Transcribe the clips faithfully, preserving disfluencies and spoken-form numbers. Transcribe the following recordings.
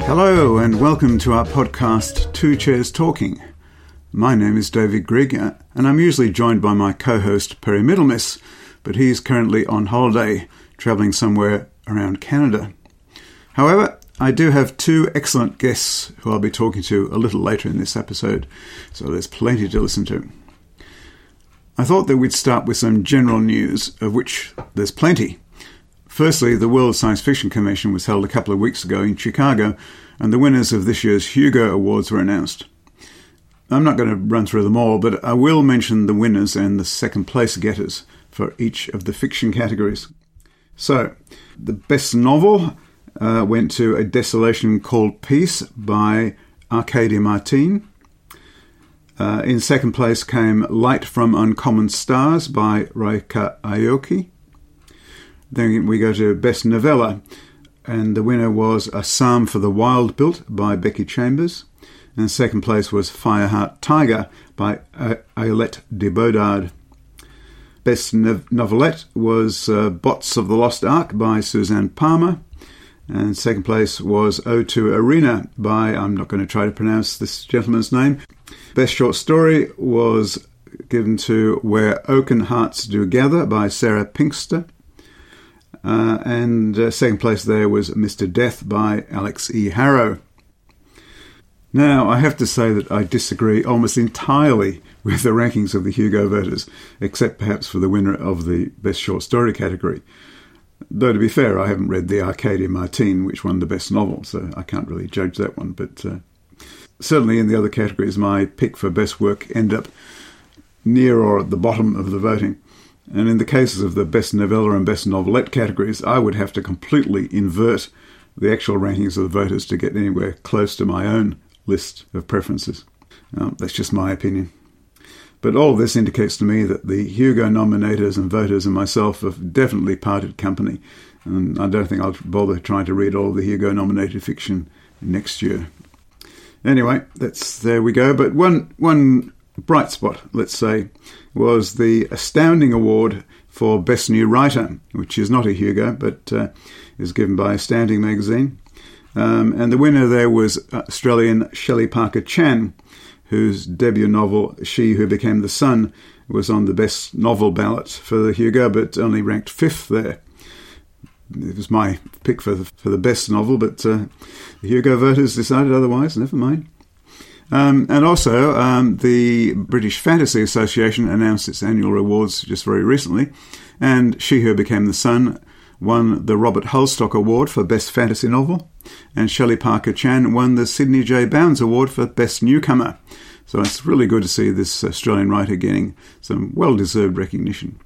Hello and welcome to our podcast, Two Chairs Talking. My name is David Grigg and I'm usually joined by my co-host Perry Middlemiss, but he's currently on holiday, travelling somewhere around Canada. However, I do have two excellent guests who I'll be talking to a little later in this episode, so there's plenty to listen to. I thought that we'd start with some general news, of which there's plenty. Firstly, the World Science Fiction Convention was held a couple of weeks ago in Chicago, and the winners of this year's Hugo Awards were announced. I'm not going to run through them all, but I will mention the winners and the second place getters for each of the fiction categories. So, the best novel uh, went to A Desolation Called Peace by Arkady Martine. Uh, in second place came Light from Uncommon Stars by Reika Aoki. Then we go to Best Novella, and the winner was A Psalm for the Wild Built by Becky Chambers, and second place was Fireheart Tiger by Ayelet de Bodard. Best no- Novelette was uh, Bots of the Lost Ark by Suzanne Palmer, and second place was O two Arena by, I'm not going to try to pronounce this gentleman's name. Best Short Story was given to Where Oaken Hearts Do Gather by Sarah Pinkster. Uh, and uh, second place there was Mister Death by Alex E. Harrow. Now, I have to say that I disagree almost entirely with the rankings of the Hugo voters, except perhaps for the winner of the Best Short Story category. Though, to be fair, I haven't read the Arkady Martine, which won the Best Novel, so I can't really judge that one. But uh, certainly in the other categories, my pick for Best Work end up near or at the bottom of the voting. And in the cases of the Best Novella and Best Novelette categories, I would have to completely invert the actual rankings of the voters to get anywhere close to my own list of preferences. Um, that's just my opinion. But all of this indicates to me that the Hugo nominators and voters and myself have definitely parted company. And I don't think I'll bother trying to read all of the Hugo nominated fiction next year. Anyway, that's there we go. But one one bright spot, let's say, was the Astounding Award for Best New Writer, which is not a Hugo, but uh, is given by Astounding magazine. Um, and the winner there was Australian Shelley Parker Chan, whose debut novel, She Who Became the Sun, was on the Best Novel ballot for the Hugo, but only ranked fifth there. It was my pick for the, for the best novel, but uh, the Hugo voters decided otherwise, never mind. Um, and also, um, the British Fantasy Association announced its annual awards just very recently, and She Who Became the Sun won the Robert Hulstock Award for Best Fantasy Novel, and Shelley Parker Chan won the Sidney J. Bounds Award for Best Newcomer. So it's really good to see this Australian writer getting some well-deserved recognition.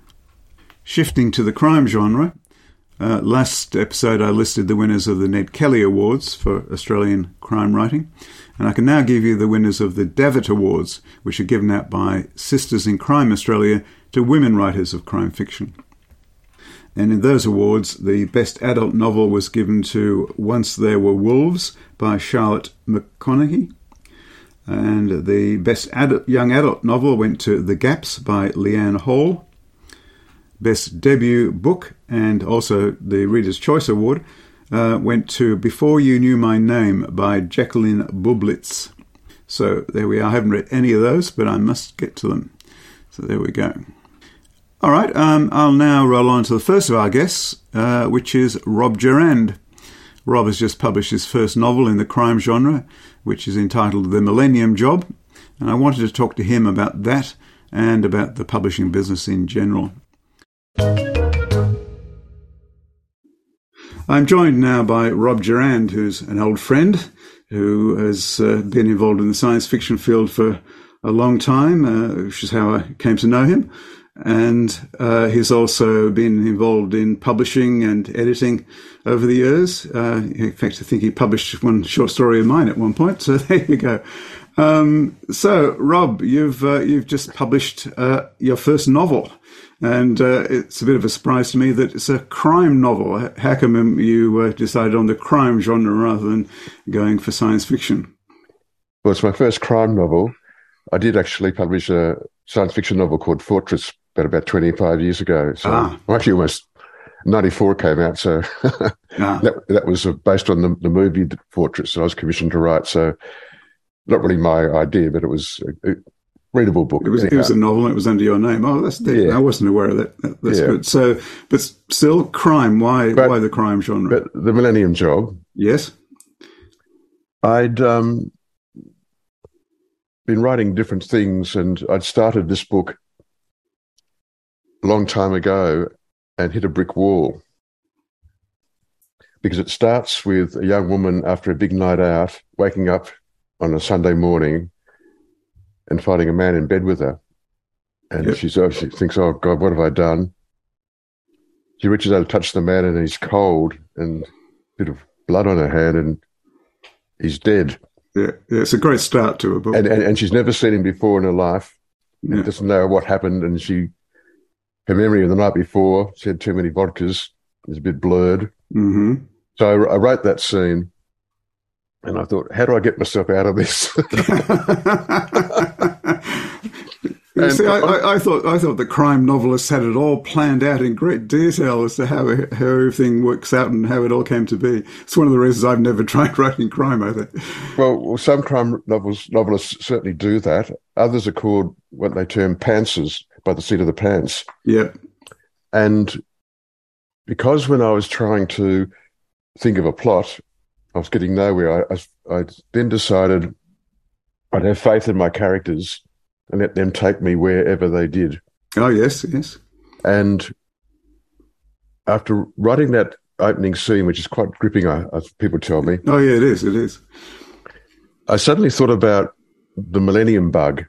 Shifting to the crime genre, uh, last episode I listed the winners of the Ned Kelly Awards for Australian crime writing, and I can now give you the winners of the Davitt Awards, which are given out by Sisters in Crime Australia to women writers of crime fiction. And in those awards, the Best Adult Novel was given to Once There Were Wolves by Charlotte McConaughey. And the Best Adult, Young Adult Novel went to The Gaps by Leanne Hall. Best Debut Book, and also the Reader's Choice Award, uh, went to Before You Knew My Name by Jacqueline Bublitz. So there we are. I haven't read any of those, but I must get to them. So there we go. All right, um, I'll now roll on to the first of our guests, uh, which is Rob Durand. Rob has just published his first novel in the crime genre, which is entitled The Millennium Job, and I wanted to talk to him about that and about the publishing business in general. I'm joined now by Rob Durand, who's an old friend who has uh, been involved in the science fiction field for a long time, uh, which is how I came to know him. And uh, he's also been involved in publishing and editing over the years. Uh, in fact, I think he published one short story of mine at one point. So there you go. Um, so, Rob, you've uh, you've just published uh, your first novel, and uh, it's a bit of a surprise to me that it's a crime novel. How come you uh, decided on the crime genre rather than going for science fiction? Well, it's my first crime novel. I did actually publish a science fiction novel called Fortress about, about twenty-five years ago. So ah. I'm actually almost ninety-four came out, so Ah. that that was based on the, the movie Fortress that I was commissioned to write. So not really my idea, but it was a, a readable book. It was it was a novel. It was under your name. Oh, that's deep. Yeah. I wasn't aware of that. that that's Yeah. good. So, but still, crime. Why But- why the crime genre? But the Millennium Job, Yes. I'd um, been writing different things, and I'd started this book a long time ago and hit a brick wall, because it starts with a young woman after a big night out waking up on a Sunday morning and finding a man in bed with her. And Yep. she's, oh, she thinks, oh, God, what have I done? She reaches out to touch the man, and he's cold and a bit of blood on her hand, and he's dead. Yeah, yeah. It's a great start to a book. And, and, and she's never seen him before in her life. Yeah. And doesn't know what happened. And she, her memory of the night before, she had too many vodkas, is a bit blurred. hmm So I, I wrote that scene, and I thought, how do I get myself out of this? You And- see, I, I, I thought I thought the crime novelists had it all planned out in great detail as to how how everything works out and how it all came to be. It's one of the reasons I've never tried writing crime, I think. Well, well, some crime novels, novelists certainly do that. Others are called what they term pantsers, by the seat of the pants. Yeah. And because when I was trying to think of a plot, I was getting nowhere, I, I, I then decided I'd have faith in my characters and let them take me wherever they did. Oh, yes, yes. And after writing that opening scene, which is quite gripping, I, as people tell me, Oh, yeah, it is, it is. I suddenly thought about the Millennium Bug.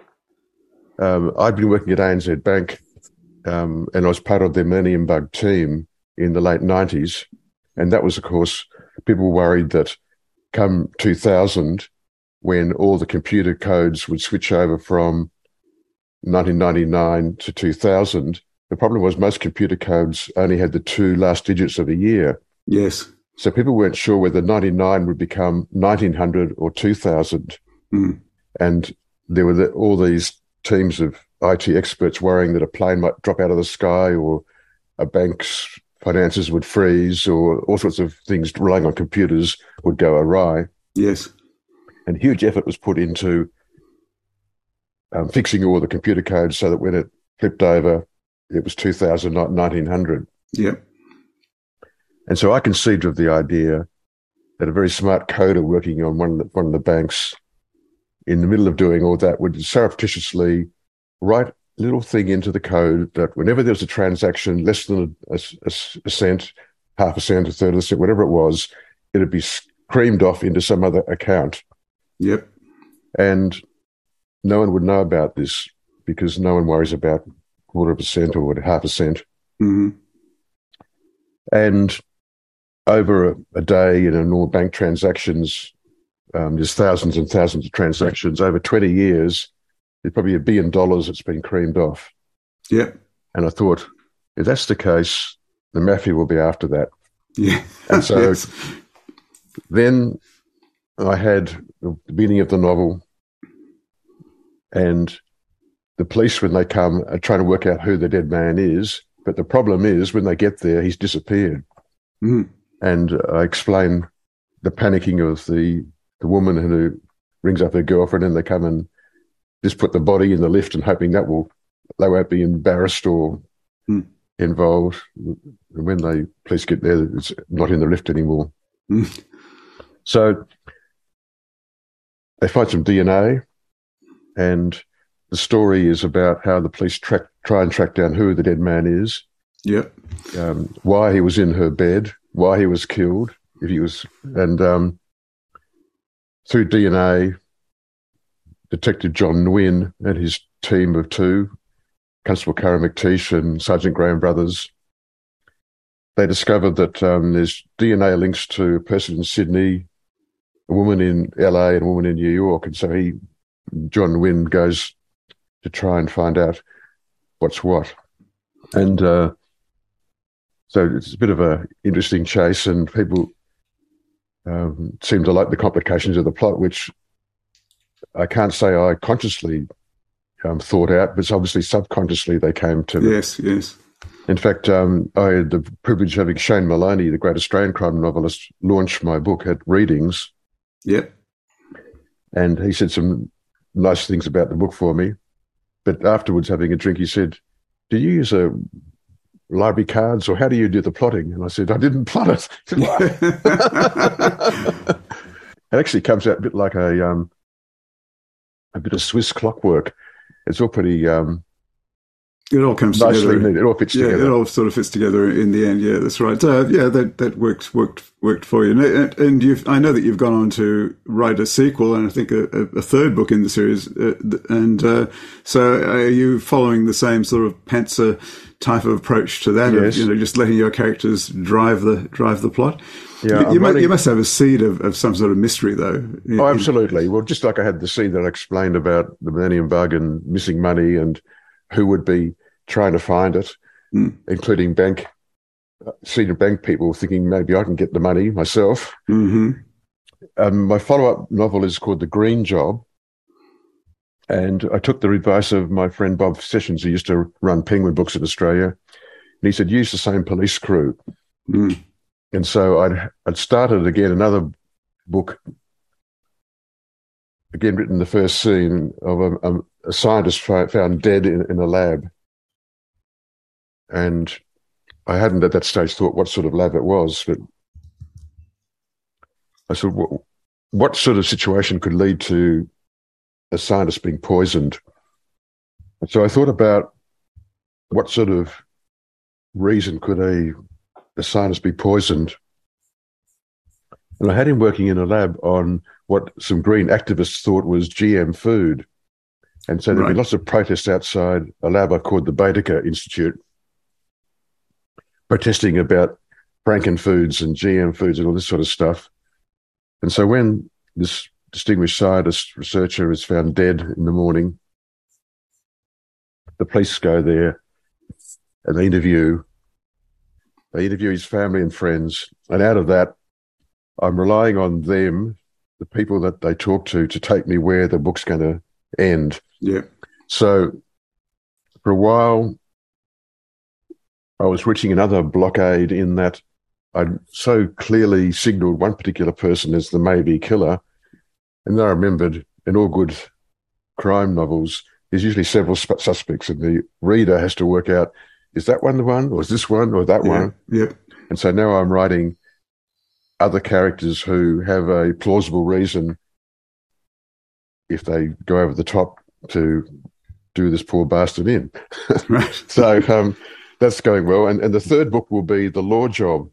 Um, I'd been working at A N Z Bank, um, and I was part of the Millennium Bug team in the late nineties. And that was, of course, people worried that come two thousand, when all the computer codes would switch over from nineteen ninety-nine to two thousand, the problem was most computer codes only had the two last digits of a year. Yes. So people weren't sure whether ninety-nine would become nineteen hundred or two thousand. Mm. And there were the, all these teams of I T experts worrying that a plane might drop out of the sky, or a bank's finances would freeze, or all sorts of things relying on computers would go awry. Yes. And huge effort was put into um, fixing all the computer codes so that when it flipped over, it was two thousand, not nineteen hundred. Yep. And so I conceived of the idea that a very smart coder working on one of the, one of the banks, in the middle of doing all that, would surreptitiously write a little thing into the code that whenever there was a transaction less than a, a, a cent, half a cent, a third of a cent, whatever it was, it would be screamed off into some other account. Yep. And no one would know about this because no one worries about quarter of a cent or half a cent. hmm And over a, a day in a normal bank transactions, um, there's thousands and thousands of transactions. Over twenty years, there's probably a billion dollars that's been creamed off. Yep. And I thought, if that's the case, the mafia will be after that. Yeah. And so Yes. then I had the beginning of the novel, and the police, when they come, are trying to work out who the dead man is. But the problem is, when they get there, he's disappeared. Mhm. And I explain the panicking of the, the woman who rings up her girlfriend, and they come and just put the body in the lift and hoping that will, they won't be embarrassed or Hmm. involved. When the police get there, it's not in the lift anymore. Hmm. So they find some D N A, and the story is about how the police track, try and track down who the dead man is, Yep. um, why he was in her bed, why he was killed, if he was, and um, through D N A, Detective John Nguyen and his team of two, Constable Cara McTeish and Sergeant Graham Brothers, they discovered that um, there's D N A links to a person in Sydney, a woman in L A, and a woman in New York, and so he, John Nguyen, goes to try and find out what's what. And uh, so it's a bit of a interesting chase, and people um, seem to like the complications of the plot, which I can't say I consciously um, thought out, but obviously subconsciously they came to me. Yes. Yes. In fact, um, I had the privilege of having Shane Maloney, the great Australian crime novelist, launch my book at readings. Yep. And he said some nice things about the book for me. But afterwards, having a drink, he said, "Do you use a library cards, or how do you do the plotting?" And I said, "I didn't plot it." Said, it actually comes out a bit like a um, a bit of Swiss clockwork. It's all pretty um, it all comes nicely together. neat. It all fits yeah, together. It all sort of fits together in the end. Yeah, that's right. Uh, yeah, that that worked worked worked for you. And, and you've I know that you've gone on to write a sequel and I think a, a third book in the series. Uh, and uh, so, are you following the same sort of Pantser type of approach to that? Yes. Of, you know, just letting your characters drive the drive the plot. Yeah, you, you, must, running... you must have a seed of, of some sort of mystery, though. Oh, absolutely. Well, just like I had the seed that I explained about the Millennium Bug and missing money and who would be trying to find it, mm. including bank senior bank people thinking maybe I can get the money myself. Mm-hmm. Um, my follow-up novel is called The Green Job, and I took the advice of my friend Bob Sessions, who used to run Penguin Books in Australia, and he said, use the same police crew. Mm. And so I'd, I'd started again another book, again written the first scene of a, a, a scientist found dead in, in a lab. And I hadn't at that stage thought what sort of lab it was, but I said, what, what sort of situation could lead to a scientist being poisoned? And so I thought about what sort of reason could a, a scientist be poisoned? And I had him working in a lab on what some green activists thought was G M food. And so there'd right. be lots of protests outside a lab I called the Baedeker Institute, protesting about Frankenfoods and G M foods and all this sort of stuff. And so when this distinguished scientist researcher is found dead in the morning, the police go there and they interview, they interview his family and friends. And out of that, I'm relying on them, the people that they talk to, to take me where the book's going to end. Yeah. So for a while, I was reaching another blockade in that I'd so clearly signalled one particular person as the maybe killer. And then I remembered in all good crime novels, there's usually several sp- suspects, and the reader has to work out, is that one the one, or is this one, or that yeah. one? Yep. And so now I'm writing other characters who have a plausible reason, if they go over the top, to do this poor bastard in. Right. So um, that's going well. And, and the third book will be The Law Job.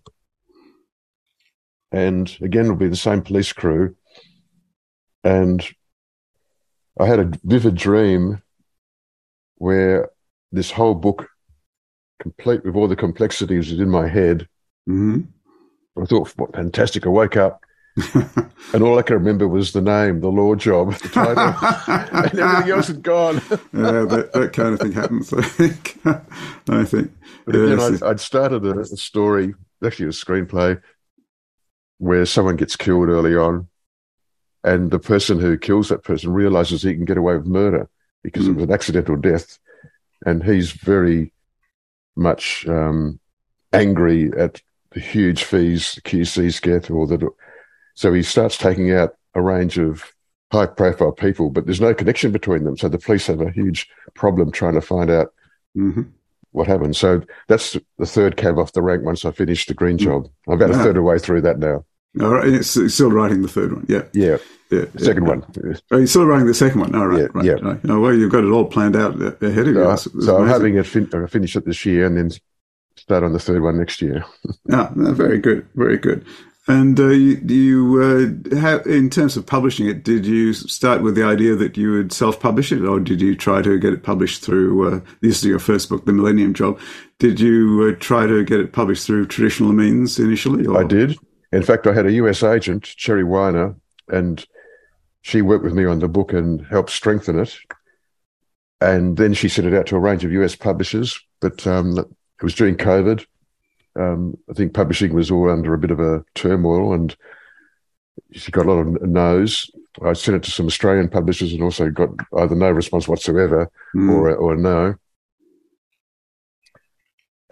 And again, it'll be the same police crew. And I had a vivid dream where this whole book, complete with all the complexities in my head, mm-hmm. I thought, what fantastic. I woke up and all I can remember was the name, The Law Job, the title, and everything else had gone. Yeah, that, that kind of thing happens, I think. I think. But again, yes. I'd, I'd started a, a story, actually a screenplay, where someone gets killed early on, and the person who kills that person realizes he can get away with murder because mm. it was an accidental death, and he's very much um, angry at the huge fees the Q Cs get, or the so he starts taking out a range of high-profile people, but there's no connection between them. So the police have a huge problem trying to find out mm-hmm. what happened. So that's the third cab off the rank once I finished The Green Job. I'm about yeah. a third of the way through that now. All right, it's, it's still writing the third one, yeah. Yeah, yeah. The second yeah. one. Oh, you're still writing the second one? All right, yeah, right. Yeah. right. Oh, well, you've got it all planned out ahead of you. Uh, so I'm having it fin- uh, finish it this year and then start on the third one next year. Ah, no, very good, very good. And uh, you, you uh, have, in terms of publishing it, did you start with the idea that you would self-publish it, or did you try to get it published through, uh, this is your first book, The Millennium Job, did you uh, try to get it published through traditional means initially? Or? I did. In fact, I had a U S agent, Cherry Weiner, and she worked with me on the book and helped strengthen it. And then she sent it out to a range of U S publishers, but um, it was during COVID. Um, I think publishing was all under a bit of a turmoil, and she got a lot of no's. I sent it to some Australian publishers and also got either no response whatsoever mm. or or a no.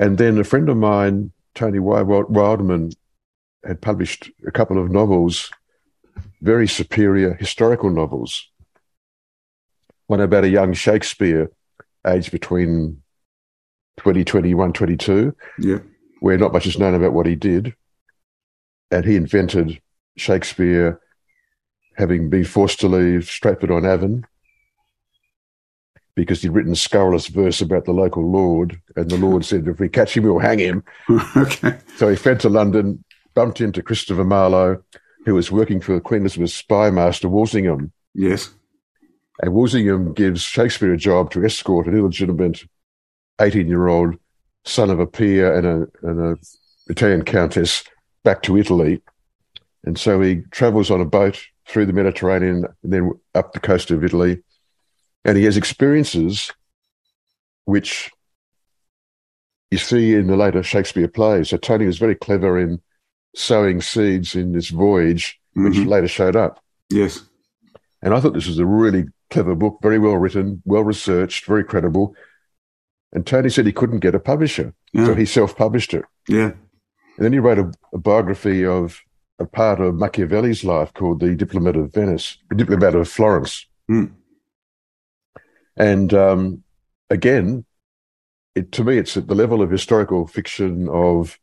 And then a friend of mine, Tony Wildman, had published a couple of novels, very superior historical novels. One about a young Shakespeare aged between twenty, twenty-one, twenty-two, yeah. where not much is known about what he did. And he invented Shakespeare having been forced to leave Stratford-on-Avon because he'd written scurrilous verse about the local lord, and the lord said, if we catch him, we'll hang him. Okay. So he fled to London, bumped into Christopher Marlowe, who was working for Queen Elizabeth's spy master, Walsingham. Yes. And Walsingham gives Shakespeare a job to escort an illegitimate eighteen-year-old son of a peer and a and a Italian countess back to Italy. And so he travels on a boat through the Mediterranean and then up the coast of Italy. And he has experiences which you see in the later Shakespeare plays. So Tony was very clever in sowing seeds in this voyage, which Mm-hmm. later showed up. Yes. And I thought this was a really clever book, very well written, well researched, very credible. And Tony said he couldn't get a publisher, Yeah. so he self-published it. Yeah. And then he wrote a, a biography of a part of Machiavelli's life called The Diplomat of Venice, The Diplomat of Florence. Mm. And um, again, it, to me, it's at the level of historical fiction of,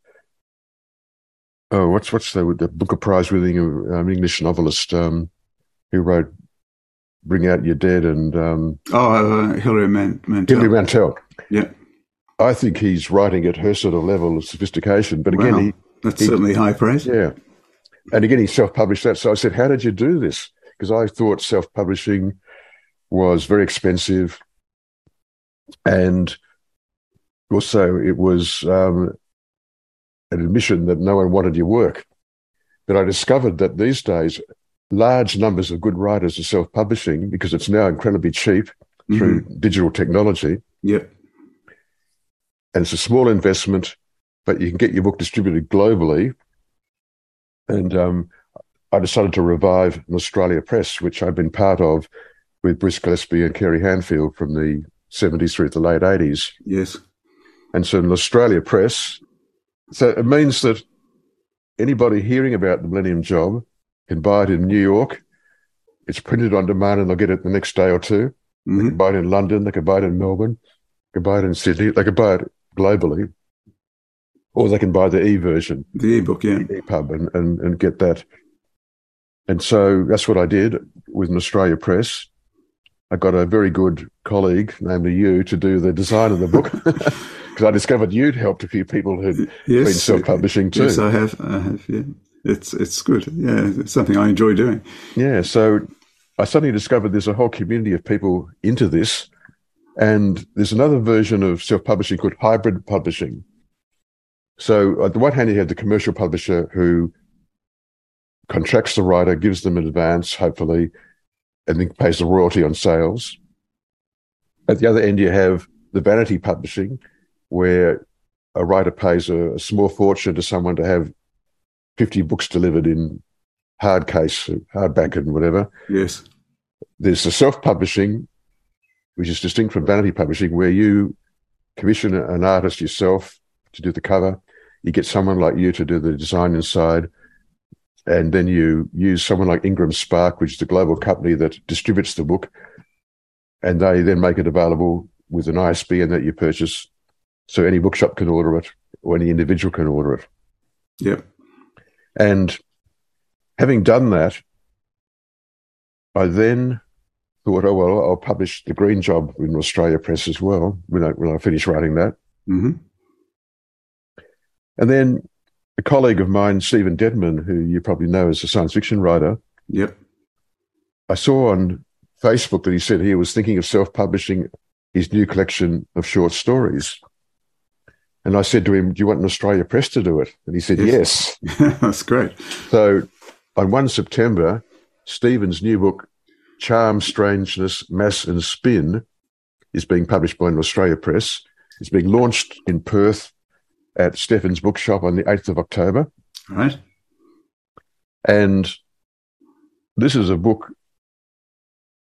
oh, what's what's the, the Booker Prize winning um, English novelist um, who wrote Bring Out Your Dead and um, Oh, uh, Hilary Man- Mantel. Hilary Mantel. Yeah. I think he's writing at her sort of level of sophistication. But again, Wow. he, That's he- certainly high praise. yeah. And again, he self-published that. So I said, how did you do this? Because I thought self-publishing was very expensive. And also it was um, an admission that no one wanted your work. But I discovered that these days, large numbers of good writers are self-publishing because it's now incredibly cheap through Mm-hmm. digital technology. Yep. And it's a small investment, but you can get your book distributed globally. And um, I decided to revive an Australia Press, which I've been part of with Bruce Gillespie and Kerry Hanfield from the seventies through to the late eighties. Yes. And so an Australia Press, so it means that anybody hearing about the Millennium Job can buy it in New York. It's printed on demand and they'll get it the next day or two. They Mm-hmm. can buy it in London, they can buy it in Melbourne, they can buy it in Sydney, they can buy it globally, or they can buy the e-version, The ebook, yeah. EPUB, and, and, and get that. And so that's what I did with an Australia Press. I got a very good colleague, namely you, to do the design of the book because I discovered you'd helped a few people who'd Yes. been self-publishing too. Yes, I have. I have, yeah. It's, it's good. Yeah, it's something I enjoy doing. Yeah, so I suddenly discovered there's a whole community of people into this. And there's another version of self-publishing called hybrid publishing. So on the one hand, you have the commercial publisher who contracts the writer, gives them an advance, hopefully, and then pays the royalty on sales. At the other end, you have the vanity publishing, where a writer pays a, a small fortune to someone to have fifty books delivered in hard case, hardback and whatever. Yes. There's the self-publishing, which is distinct from vanity publishing, where you commission an artist yourself to do the cover. You get someone like you to do the design inside. And then you use someone like Ingram Spark, which is the global company that distributes the book. And they then make it available with an I S B N that you purchase. So any bookshop can order it or any individual can order it. Yep. And having done that, I then thought, oh, well, I'll publish The Green Job in Australia Press as well when I, when I finish writing that. Mm-hmm. And then a colleague of mine, Stephen Dedman, who you probably know as a science fiction writer, Yep. I saw on Facebook that he said he was thinking of self-publishing his new collection of short stories. And I said to him, do you want an Australia Press to do it? And he said, yes. yes. That's great. So on the first of September, Stephen's new book, Charm, Strangeness, Mass and Spin, is being published by an Australia Press. It's being launched in Perth at Stephen's Bookshop on the eighth of October. All right. And this is a book,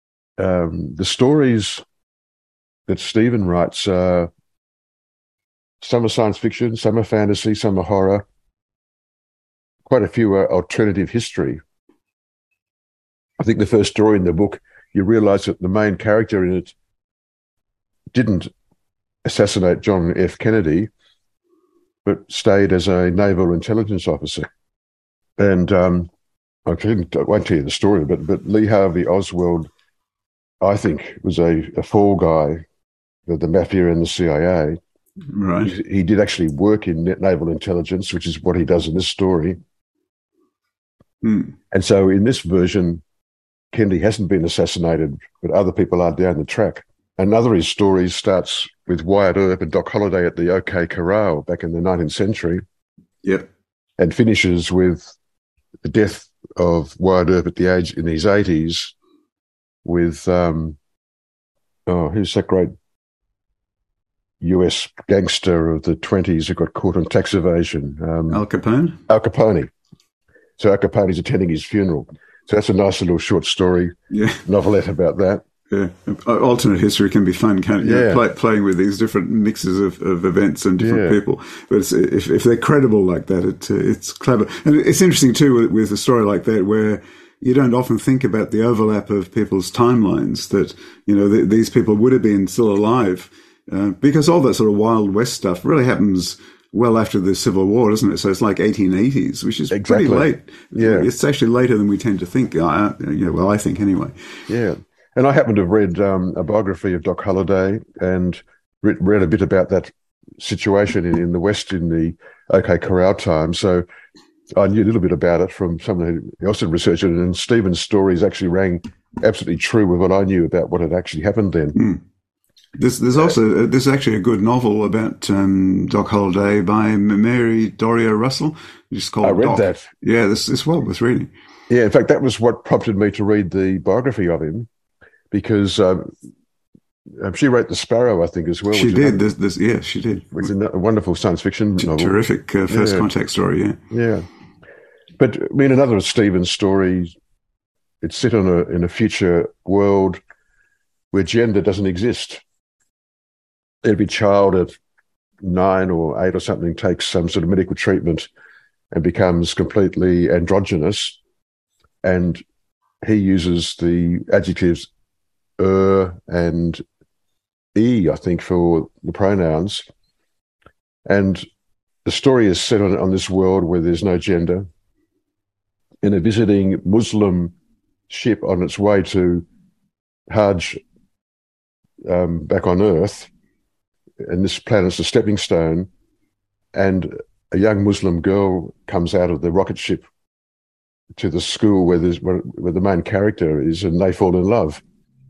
um, the stories that Stephen writes are Some are science fiction, some are fantasy, some are horror. Quite a few are alternative history. I think the first story in the book, you realise that the main character in it didn't assassinate John F. Kennedy, but stayed as a naval intelligence officer. And um, I, didn't, I won't tell you the story, but but Lee Harvey Oswald, I think, was a, a fall guy of the mafia and the C I A. Right. He, he did actually work in naval intelligence, which is what he does in this story. Mm. And so in this version, Kennedy hasn't been assassinated, but other people are down the track. Another of his stories starts with Wyatt Earp and Doc Holliday at the OK Corral back in the nineteenth century. Yep. And finishes with the death of Wyatt Earp at the age in his eighties with, um, oh, who's that great U S gangster of the twenties who got caught on tax evasion? Um, Al Capone? Al Capone. So Al Capone's attending his funeral. So that's a nice little short story, yeah. novelette about that. Yeah, alternate history can be fun, can't it? You Yeah. know, play, playing with these different mixes of, of events and different Yeah. people. But it's, if, if they're credible like that, it, uh, it's clever. And it's interesting, too, with, with a story like that where you don't often think about the overlap of people's timelines, that, you know, th- these people would have been still alive. Uh, because all that sort of Wild West stuff really happens well after the Civil War, doesn't it? So it's like eighteen eighties, which is Exactly. pretty late. Yeah. It's actually later than we tend to think. Uh, you know, well, I think anyway. Yeah. And I happen to have read um, a biography of Doc Holliday and re- read a bit about that situation in, in the West in the OK Corral time. So I knew a little bit about it from someone who else had researched it. And Stephen's stories actually rang absolutely true with what I knew about what had actually happened then. Mm. There's, there's also there's actually a good novel about um, Doc Holliday by Mary Doria Russell. Just called I read Doc. that. Yeah, this is well worth reading. Yeah, in fact, that was what prompted me to read the biography of him, because um, um, she wrote The Sparrow, I think, as well. She which did. Is This, this, yeah, she did. which is a wonderful science fiction T- novel. Terrific uh, first Yeah. contact story. Yeah. Yeah. But I mean, another of Stephen's stories, it's set on a, in a future world where gender doesn't exist. Every child at nine or eight or something takes some sort of medical treatment and becomes completely androgynous. And he uses the adjectives er and e, I think, for the pronouns. And the story is set on, on this world where there's no gender. In a visiting Muslim ship on its way to Hajj um, back on Earth, and this planet's a stepping stone, and a young Muslim girl comes out of the rocket ship to the school where there's where, where the main character is, and they fall in love.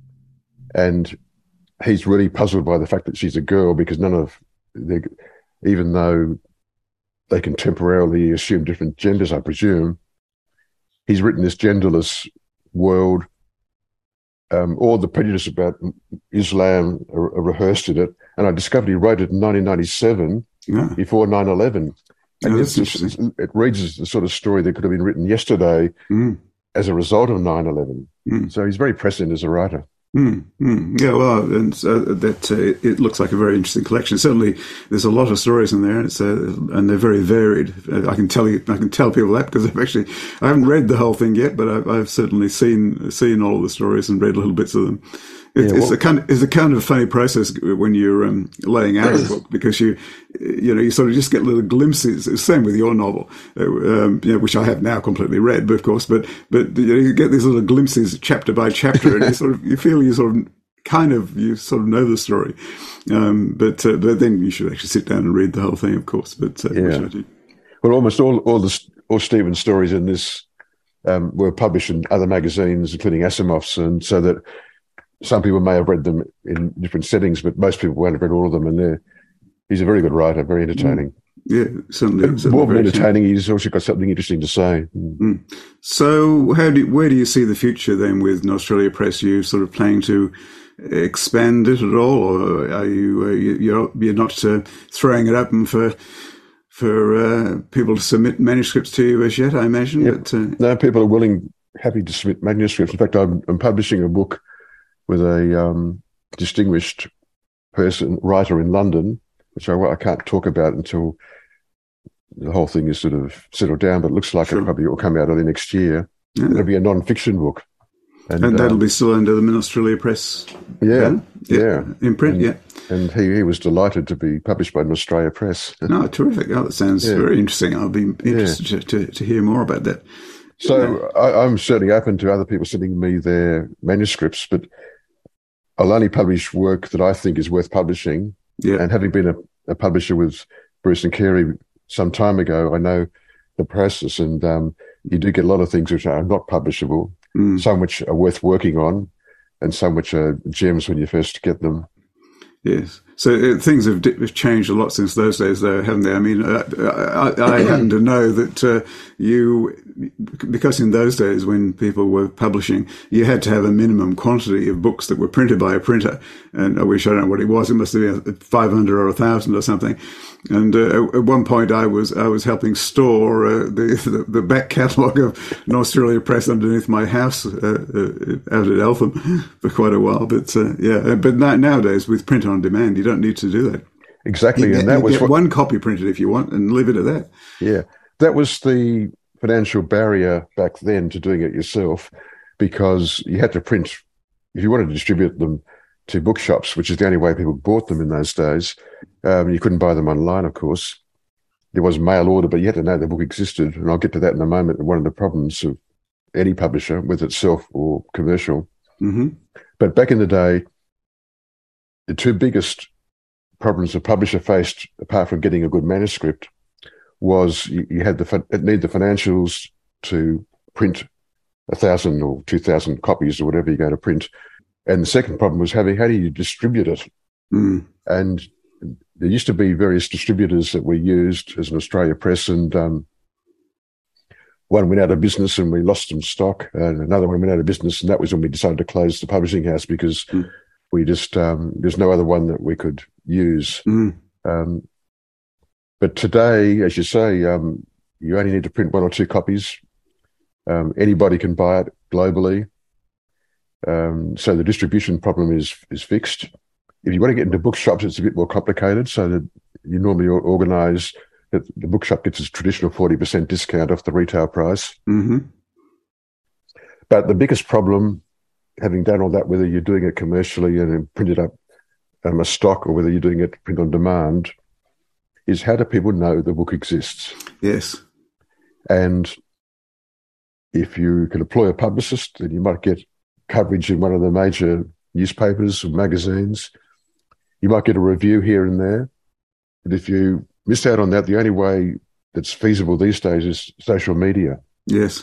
And he's really puzzled by the fact that she's a girl, because none of the, even though they can temporarily assume different genders, I presume, he's written this genderless world. Um, all the prejudice about Islam are, are rehearsed in it. And I discovered he wrote it in nineteen ninety-seven, Yeah. before nine eleven. Yeah, And that's it's, interesting. it reads as the sort of story that could have been written yesterday Mm. as a result of nine eleven. Mm. So he's very prescient as a writer. Mm, mm. Yeah, well, and so that uh, it, it looks like a very interesting collection. Certainly, there's a lot of stories in there, and, it's, uh, and they're very varied. Uh, I can tell you, I can tell people that because I've actually, I haven't read the whole thing yet, but I've, I've certainly seen seen all of the stories and read little bits of them. It, Yeah, it's well- a kind of, it's a kind of funny process when you're um, laying out a book, because you, you know, you sort of just get little glimpses. It's the same with your novel, uh, um, you know, which I have now completely read, but of course, but but you know, you get these little glimpses chapter by chapter, and you sort of you feel you sort of kind of you sort of know the story, um, but uh, but then you should actually sit down and read the whole thing, of course. But uh, which Yeah. I do. Well, almost all all the all Stephen's stories in this um, were published in other magazines, including Asimov's, and so that some people may have read them in different settings, but most people won't have read all of them. And they're, he's a very good writer, very entertaining. Yeah, certainly. And certainly more than very entertaining, he's also got something interesting to say. Mm. So, how do where do you see the future then with Australia Press? Are you sort of planning to expand it at all, or are you uh, you- you're you're not uh, throwing it open for for uh, people to submit manuscripts to you as yet? I imagine. Yep. But, uh, No, people are willing, happy to submit manuscripts. In fact, I'm, I'm publishing a book with a um, distinguished person, writer in London, which I, I can't talk about until the whole thing is sort of settled down, but it looks like sure. it probably will come out early next year. Yeah. It'll be a non-fiction book. And, and that'll um, be still under the Ministerial Press. Yeah, yeah. yeah. Imprint, and, yeah. And he, he was delighted to be published by Australia Press. No, terrific. Oh, that sounds yeah. very interesting. I'll be interested yeah. to, to, to hear more about that. So yeah. I, I'm certainly open to other people sending me their manuscripts, but I'll only publish work that I think is worth publishing. Yeah. And having been a, a publisher with Bruce and Carey some time ago, I know the process, and um, you do get a lot of things which are not publishable. Mm. Some which are worth working on, and some which are gems when you first get them. Yes. So uh, things have, di- have changed a lot since those days, though, haven't they? I mean, uh, I, I happen to know that uh, you, because in those days when people were publishing, you had to have a minimum quantity of books that were printed by a printer. And I wish I don't know what it was. It must have been five hundred or one thousand or something. And uh, at one point, I was I was helping store uh, the, the the back catalogue of Australia Press underneath my house uh, uh, out at Eltham for quite a while. But uh, yeah, but now, nowadays with print on demand, you don't need to do that. Exactly, you and get, that you was get what, one copy printed if you want, and leave it at that. Yeah, that was the financial barrier back then to doing it yourself, because you had to print if you wanted to distribute them to bookshops, which is the only way people bought them in those days. Um, you couldn't buy them online, of course. There was mail order, but you had to know the book existed, and I'll get to that in a moment. One of the problems of any publisher, whether it's self or commercial. Mm-hmm. But back in the day, the two biggest problems a publisher faced, apart from getting a good manuscript, was you, you had the it need the financials to print a thousand or two thousand copies or whatever you go to print, and the second problem was having how do you distribute it? Mm. And there used to be various distributors that we used as an Australia Press, and um, one went out of business and we lost some stock, and another one went out of business, and that was when we decided to close the publishing house because mm. we just um, there's no other one that we could use. Mm. Um, but today, as you say, um, you only need to print one or two copies. Um, anybody can buy it globally. Um, so the distribution problem is is fixed. If you want to get into bookshops, it's a bit more complicated, so that you normally organise that the bookshop gets its traditional forty percent discount off the retail price. Mm-hmm. But the biggest problem, having done all that, whether you're doing it commercially and printed up um, a stock or whether you're doing it print on demand, is how do people know the book exists? Yes. And if you can employ a publicist, then you might get coverage in one of the major newspapers or magazines. You might get a review here and there. But if you miss out on that, the only way that's feasible these days is social media. Yes.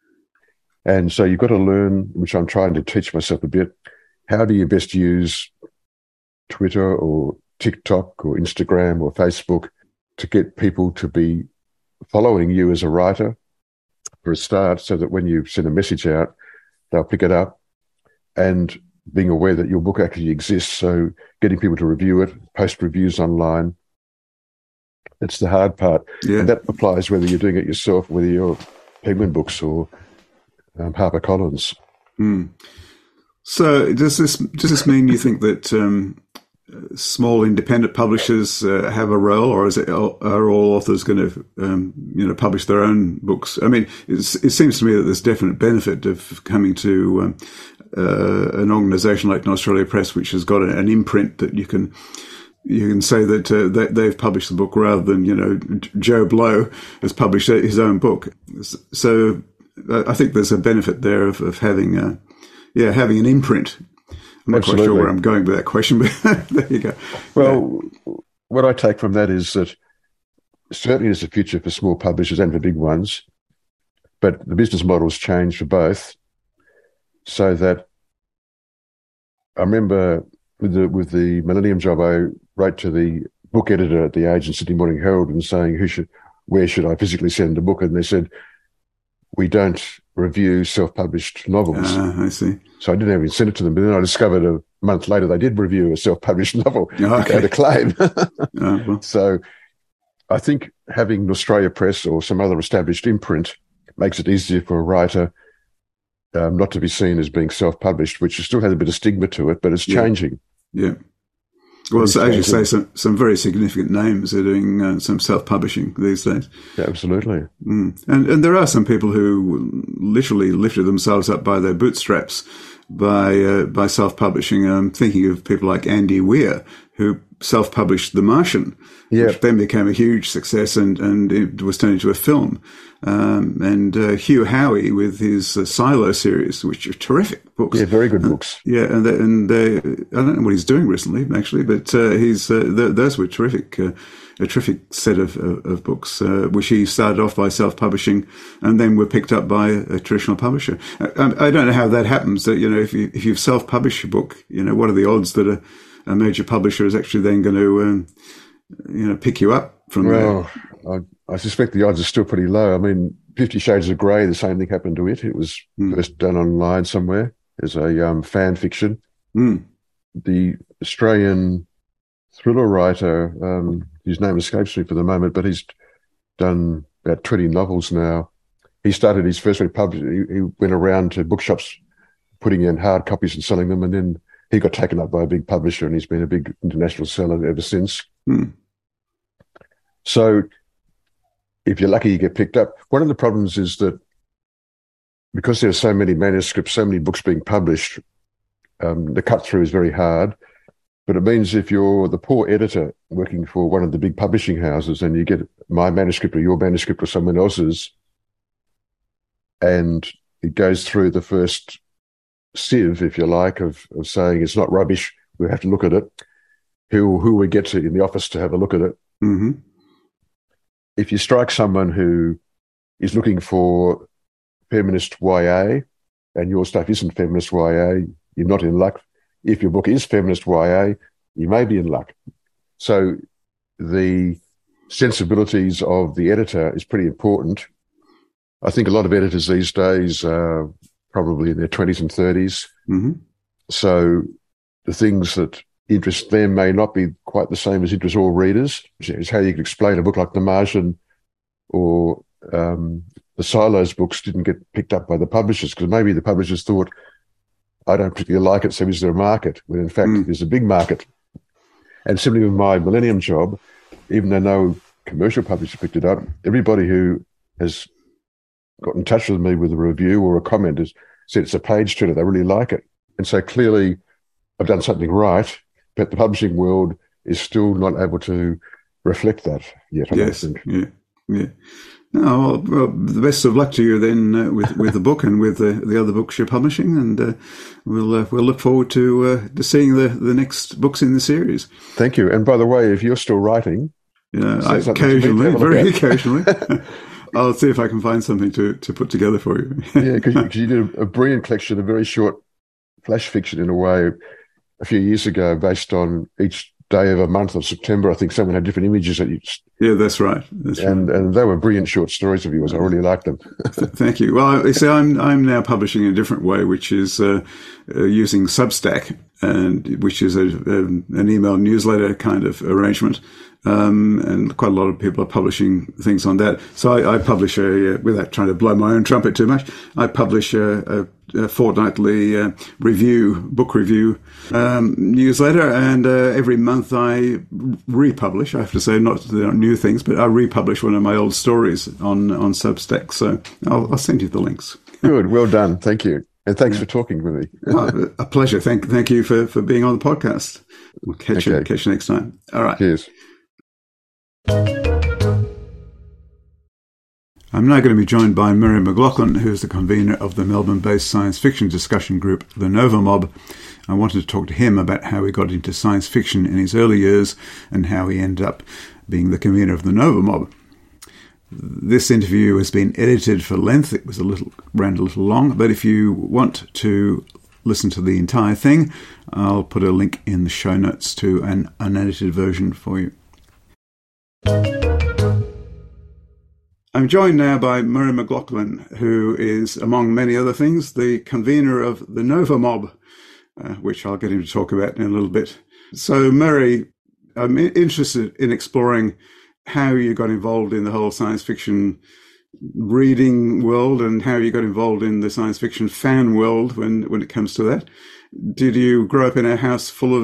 And so you've got to learn, which I'm trying to teach myself a bit, how do you best use Twitter or TikTok or Instagram or Facebook to get people to be following you as a writer for a start, so that when you send a message out, they'll pick it up, and being aware that your book actually exists. So getting people to review it, post reviews online, that's the hard part. Yeah. And that applies whether you're doing it yourself, whether you're Penguin Books or um, HarperCollins. Mm. So does this does this mean you think that um, small independent publishers uh, have a role, or is it are all authors going to um, you know publish their own books? I mean, it's, it seems to me that there's definite benefit of coming to um, uh, an organisation like Australia Press, which has got an imprint that you can. You can say that uh, they, they've published the book rather than, you know, Joe Blow has published his own book. So I think there's a benefit there of, of having, a, yeah, having an imprint. I'm not Absolutely. quite sure where I'm going with that question, but there you go. Well, yeah. What I take from that is that certainly there's a future for small publishers and for big ones, but the business model's changed for both, so that I remember with the with the Millennium job, I wrote to the book editor at the Age and Sydney Morning Herald and saying, "Who should, where should I physically send the book?" And they said, "We don't review self-published novels." Uh, I see. So I didn't even send it to them. But then I discovered a month later they did review a self-published novel okay. without a claim. uh, well. So I think having Australia Press or some other established imprint makes it easier for a writer um, not to be seen as being self-published, which still has a bit of stigma to it, but it's yeah. changing. Yeah. Well, so as you say, some, some very significant names are doing uh, some self-publishing these days. Yeah, absolutely. Mm. And and there are some people who literally lifted themselves up by their bootstraps by uh, by self-publishing. I'm thinking of people like Andy Weir, who self-published The Martian, yeah. which then became a huge success and, and it was turned into a film. Um, and uh, Hugh Howey with his uh, Silo series, which are terrific books. Yeah, very good uh, books. Yeah, and they, and they, I don't know what he's doing recently, actually, but uh, he's uh, th- those were terrific, uh, a terrific set of, of, of books, uh, which he started off by self-publishing and then were picked up by a traditional publisher. I, I don't know how that happens. That you know, if you if you've self-published a book, you know, what are the odds that a, a major publisher is actually then going to, um, you know, pick you up from well, there? I, I suspect the odds are still pretty low. I mean, Fifty Shades of Grey, the same thing happened to it. It was mm. first done online somewhere as a um, fan fiction. Mm. The Australian thriller writer, um, his name escapes me for the moment, but he's done about twenty novels now. He started his first one published. He, he went around to bookshops putting in hard copies and selling them, and then he got taken up by a big publisher, and he's been a big international seller ever since. Mm. So if you're lucky, you get picked up. One of the problems is that because there are so many manuscripts, so many books being published, um, the cut through is very hard. But it means if you're the poor editor working for one of the big publishing houses and you get my manuscript or your manuscript or someone else's, and it goes through the first sieve, if you like, of, of saying it's not rubbish, we have to look at it, who who we get to in the office to have a look at it. Mm-hmm. If you strike someone who is looking for feminist Y A and your stuff isn't feminist Y A, you're not in luck. If your book is feminist Y A, you may be in luck. So the sensibilities of the editor is pretty important. I think a lot of editors these days are probably in their twenties and thirties. Mm-hmm. So the things that interest them may not be quite the same as interest all readers. It's how you can explain a book like The Martian or um, the Silos books didn't get picked up by the publishers because maybe the publishers thought, I don't particularly like it, so is there a market? When in fact, mm. there's a big market. And similarly with my Millennium job, even though no commercial publisher picked it up, everybody who has got in touch with me with a review or a comment has said it's a page turner, they really like it. And so clearly I've done something right, but the publishing world is still not able to reflect that yet. I yes, don't think. yeah, yeah. No, well, well, the best of luck to you then uh, with with the book and with the, the other books you're publishing, and uh, we'll uh, we'll look forward to uh, to seeing the, the next books in the series. Thank you. And by the way, if you're still writing, yeah, I, occasionally, very occasionally, I'll see if I can find something to, to put together for you. Yeah, because you, you did a, a brilliant collection of very short flash fiction in a way a few years ago, based on each day of a month of September. I think someone had different images that you. Yeah, that's right. That's and right. and they were brilliant short stories of yours. I really liked them. Thank you. Well, you see, I'm I'm now publishing in a different way, which is uh, uh, using Substack, and which is a, a, an email newsletter kind of arrangement. Um, and quite a lot of people are publishing things on that. So I, I publish a, uh, without trying to blow my own trumpet too much, I publish a, a, a fortnightly uh, review, book review um, newsletter, and uh, every month I republish. I have to say, not they're not new things, but I republish one of my old stories on on Substack. So I'll, I'll send you the links. Good, well done, thank you, and thanks yeah. for talking with me. Oh, a pleasure. Thank thank you for, for being on the podcast. We'll catch okay. you catch you next time. All right. Cheers. I'm now going to be joined by Murray McLaughlin, who is the convener of the Melbourne-based science fiction discussion group, The Nova Mob. I wanted to talk to him about how he got into science fiction in his early years and how he ended up being the convener of The Nova Mob. This interview has been edited for length. It was a little ran a little long, but if you want to listen to the entire thing, I'll put a link in the show notes to an unedited version for you. I'm joined now by Murray McLaughlin, who is, among many other things, the convener of the Nova Mob, uh, which I'll get him to talk about in a little bit. So, Murray, I'm interested in exploring how you got involved in the whole science fiction reading world and how you got involved in the science fiction fan world when, when it comes to that. Did you grow up in a house full of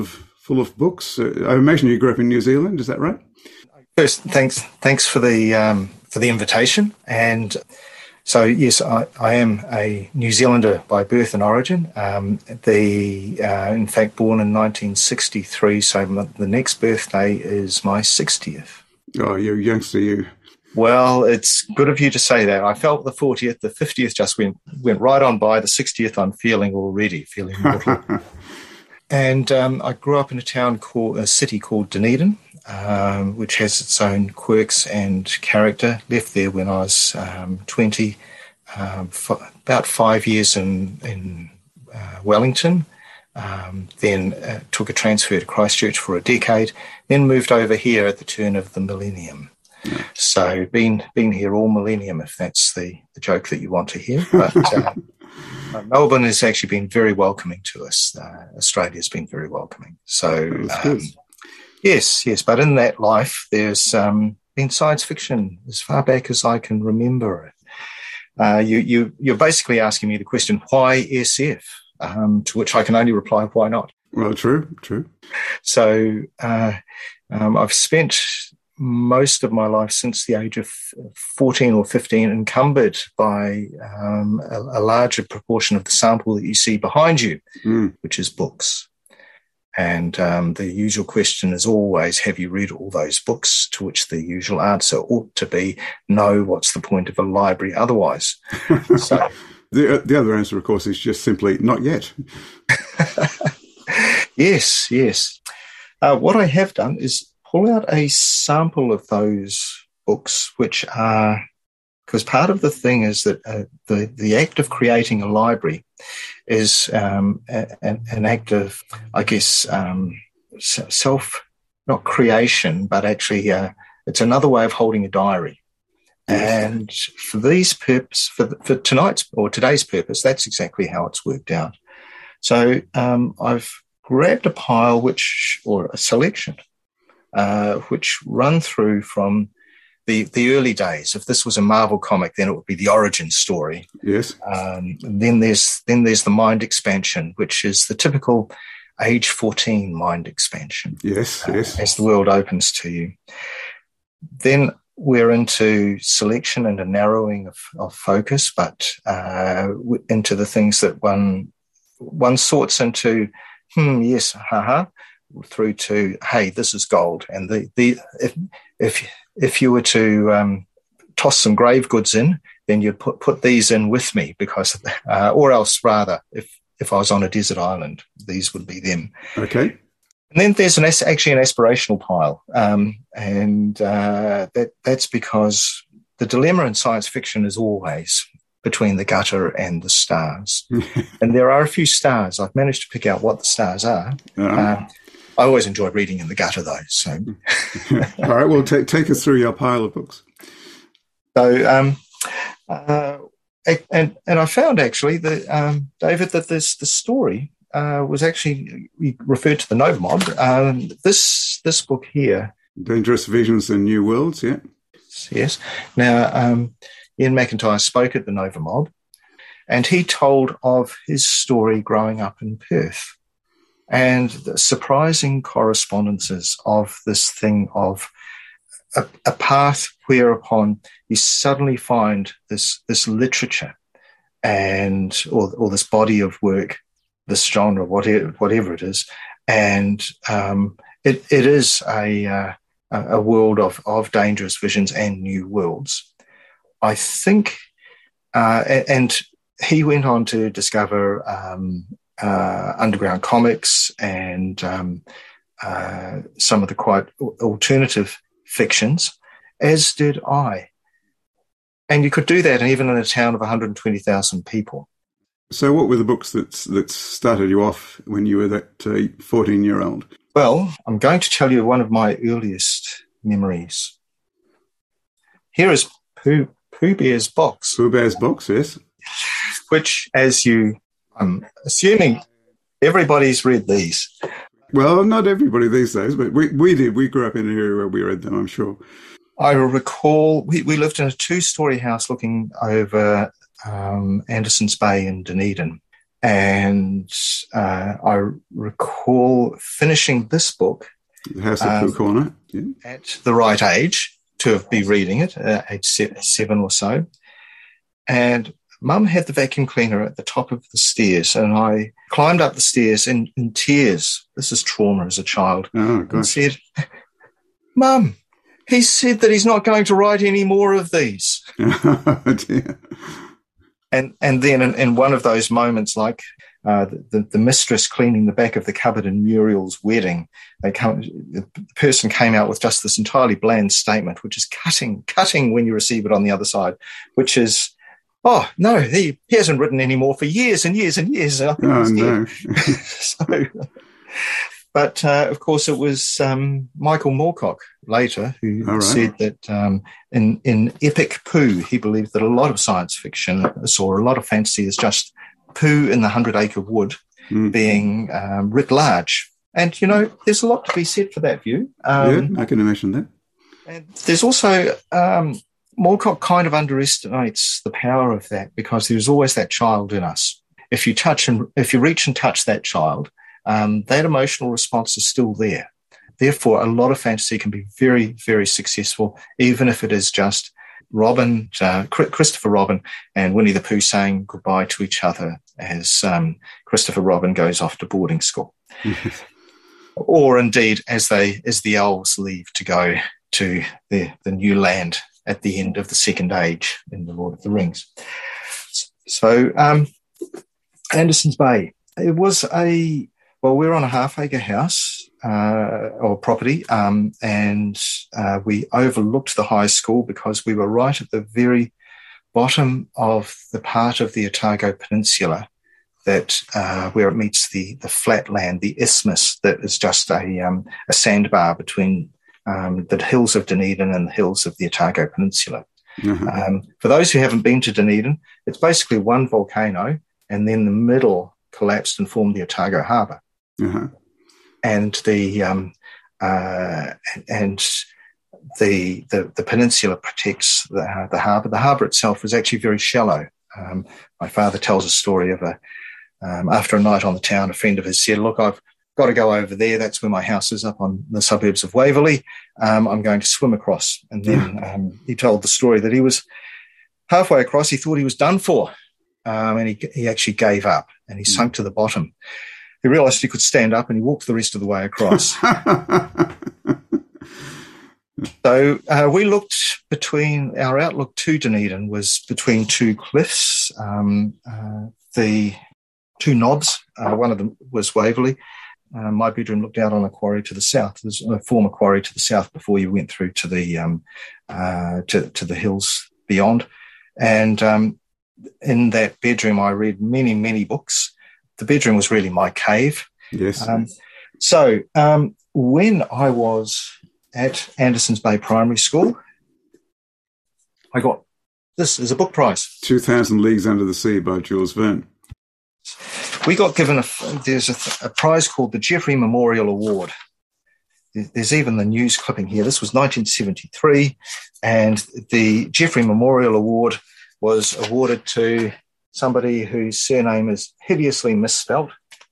full of books. Uh, I imagine you grew up in New Zealand, is that right? First, thanks thanks for the um, for the invitation. And so, yes, I, I am a New Zealander by birth and origin. Um, the uh, in fact, born in nineteen sixty-three, so the next birthday is my sixtieth. Oh, you youngster, you. Well, it's good of you to say that. I felt the fortieth, the fiftieth just went went right on by. The sixtieth, I'm feeling already, feeling mortal. And um, I grew up in a town called a city called Dunedin, um, which has its own quirks and character. Left there when I was um, twenty, um, f- about five years in in uh, Wellington. Um, then uh, took a transfer to Christchurch for a decade. Then moved over here at the turn of the millennium. Yeah. So been been here all millennium, if that's the, the joke that you want to hear. But uh, Melbourne has actually been very welcoming to us. Uh, Australia's been very welcoming. So um, yes, yes. But in that life, there's um, been science fiction as far back as I can remember it. Uh, you you you're basically asking me the question, why S F? Um, to which I can only reply, why not? Well, true, true. So uh, um, I've spent most of my life since the age of fourteen or fifteen encumbered by um, a, a larger proportion of the sample that you see behind you, mm. which is books. And um, the usual question is always, have you read all those books? To which the usual answer ought to be, no, what's the point of a library otherwise? So, the, the other answer, of course, is just simply not yet. Yes, yes. Uh, what I have done is pull out a sample of those books, which are, because part of the thing is that uh, the, the act of creating a library is um, a, an act of, I guess, um, self, not creation, but actually uh, it's another way of holding a diary. And for these purpose, for, for tonight's or today's purpose, that's exactly how it's worked out. So um, I've grabbed a pile which, or a selection, uh, which run through from the, the early days. If this was a Marvel comic, then it would be the origin story. Yes. Um, then there's then there's the mind expansion, which is the typical age fourteen mind expansion. Yes, uh, yes. As the world opens to you. Then we're into selection and a narrowing of, of focus, but uh, into the things that one one sorts into, hmm, yes, haha, through to, hey, this is gold. And the the if if if you were to um, toss some grave goods in, then you'd put put these in with me, because, uh, or else rather, if if I was on a desert island, these would be them. Okay. And then there's an actually an aspirational pile, um, and uh, that that's because the dilemma in science fiction is always between the gutter and the stars. And there are a few stars. I've managed to pick out what the stars are. Uh-huh. Uh, I always enjoyed reading in the gutter, though. So, all right, well, take take us through your pile of books. So, um, uh, and and I found actually that um, David, that this the story. Uh, was actually, we referred to the Nova Mob. Um, this this book here, Dangerous Visions and New Worlds, yeah. Yes. Now, um, Ian McIntyre spoke at the Nova Mob, and he told of his story growing up in Perth and the surprising correspondences of this thing of a, a path whereupon you suddenly find this this literature and or, or this body of work, this genre, whatever, whatever it is, and um, it, it is a uh, a world of, of dangerous visions and new worlds. I think, uh, and he went on to discover um, uh, underground comics and um, uh, some of the quite alternative fictions, as did I. And you could do that even in a town of one hundred twenty thousand people. So what were the books that that started you off when you were that fourteen-year-old? Well, I'm going to tell you one of my earliest memories. Here is Pooh, Pooh Bear's box. Pooh Bear's box, yes. Which, as you, I'm assuming everybody's read these. Well, not everybody these days, but we, we did. We grew up in an area where we read them, I'm sure. I recall we, we lived in a two-storey house looking over Um, Anderson's Bay in Dunedin. And uh, I recall finishing this book The House of um, Pooh Corner. Yeah. at the right age to be reading it, uh, age seven or so. And Mum had the vacuum cleaner at the top of the stairs, and I climbed up the stairs in, in tears. This is trauma as a child. Oh, gosh. And said, Mum, he said that he's not going to write any more of these. Oh, dear. And and then in, in one of those moments, like uh, the, the mistress cleaning the back of the cupboard in Muriel's wedding, they come, the person came out with just this entirely bland statement, which is cutting, cutting when you receive it on the other side, which is, oh, no, he, he hasn't written any more for years and years and years. I think Oh, he's no. dead. so, but, uh, of course, it was um, Michael Moorcock later who All right. said that um, in, in Epic Pooh, he believed that a lot of science fiction or a lot of fantasy is just Pooh in the Hundred Acre Wood Mm. being um, writ large. And, you know, there's a lot to be said for that view. Um, Yeah, I can imagine that. And there's also, um, Moorcock kind of underestimates the power of that because there's always that child in us. If you touch and if you reach and touch that child, um, that emotional response is still there. Therefore, a lot of fantasy can be very, very successful, even if it is just Robin, uh, Christopher Robin and Winnie the Pooh saying goodbye to each other as um, Christopher Robin goes off to boarding school. Or indeed, as they as the elves leave to go to the, the new land at the end of the second age in The Lord of the Rings. So, um, Anderson's Bay, it was a, well, we were on a half-acre house uh, or property, um, and uh, we overlooked the high school because we were right at the very bottom of the part of the Otago Peninsula that uh, where it meets the the flat land, the isthmus that is just a um, a sandbar between um, the hills of Dunedin and the hills of the Otago Peninsula. Uh-huh. Um, for those who haven't been to Dunedin, it's basically one volcano, and then the middle collapsed and formed the Otago Harbour. Uh-huh. And the um, uh, and the, the the peninsula protects the, the harbour. The harbour itself is actually very shallow. Um, my father tells a story of a um, after a night on the town, a friend of his said, "Look, I've got to go over there. That's where my house is, up on the suburbs of Waverley. Um, I'm going to swim across." And then um, he told the story that he was halfway across. He thought he was done for, um, and he he actually gave up and he mm. sunk to the bottom. He realised he could stand up and he walked the rest of the way across. So uh, we looked between, our outlook to Dunedin was between two cliffs, um, uh, the two knobs. Uh, one of them was Waverley. Uh, my bedroom looked out on a quarry to the south. There's a former quarry to the south before you went through to the um, uh, to, to the hills beyond. And um, in that bedroom, I read many, many books. The bedroom was really my cave. Yes. Um, so um, when I was at Anderson's Bay Primary School, I got this as a book prize. two thousand Leagues Under the Sea by Jules Verne. We got given a, there's a, a prize called the Jeffrey Memorial Award. There's even the news clipping here. This was nineteen seventy-three, and the Jeffrey Memorial Award was awarded to somebody whose surname is hideously misspelt.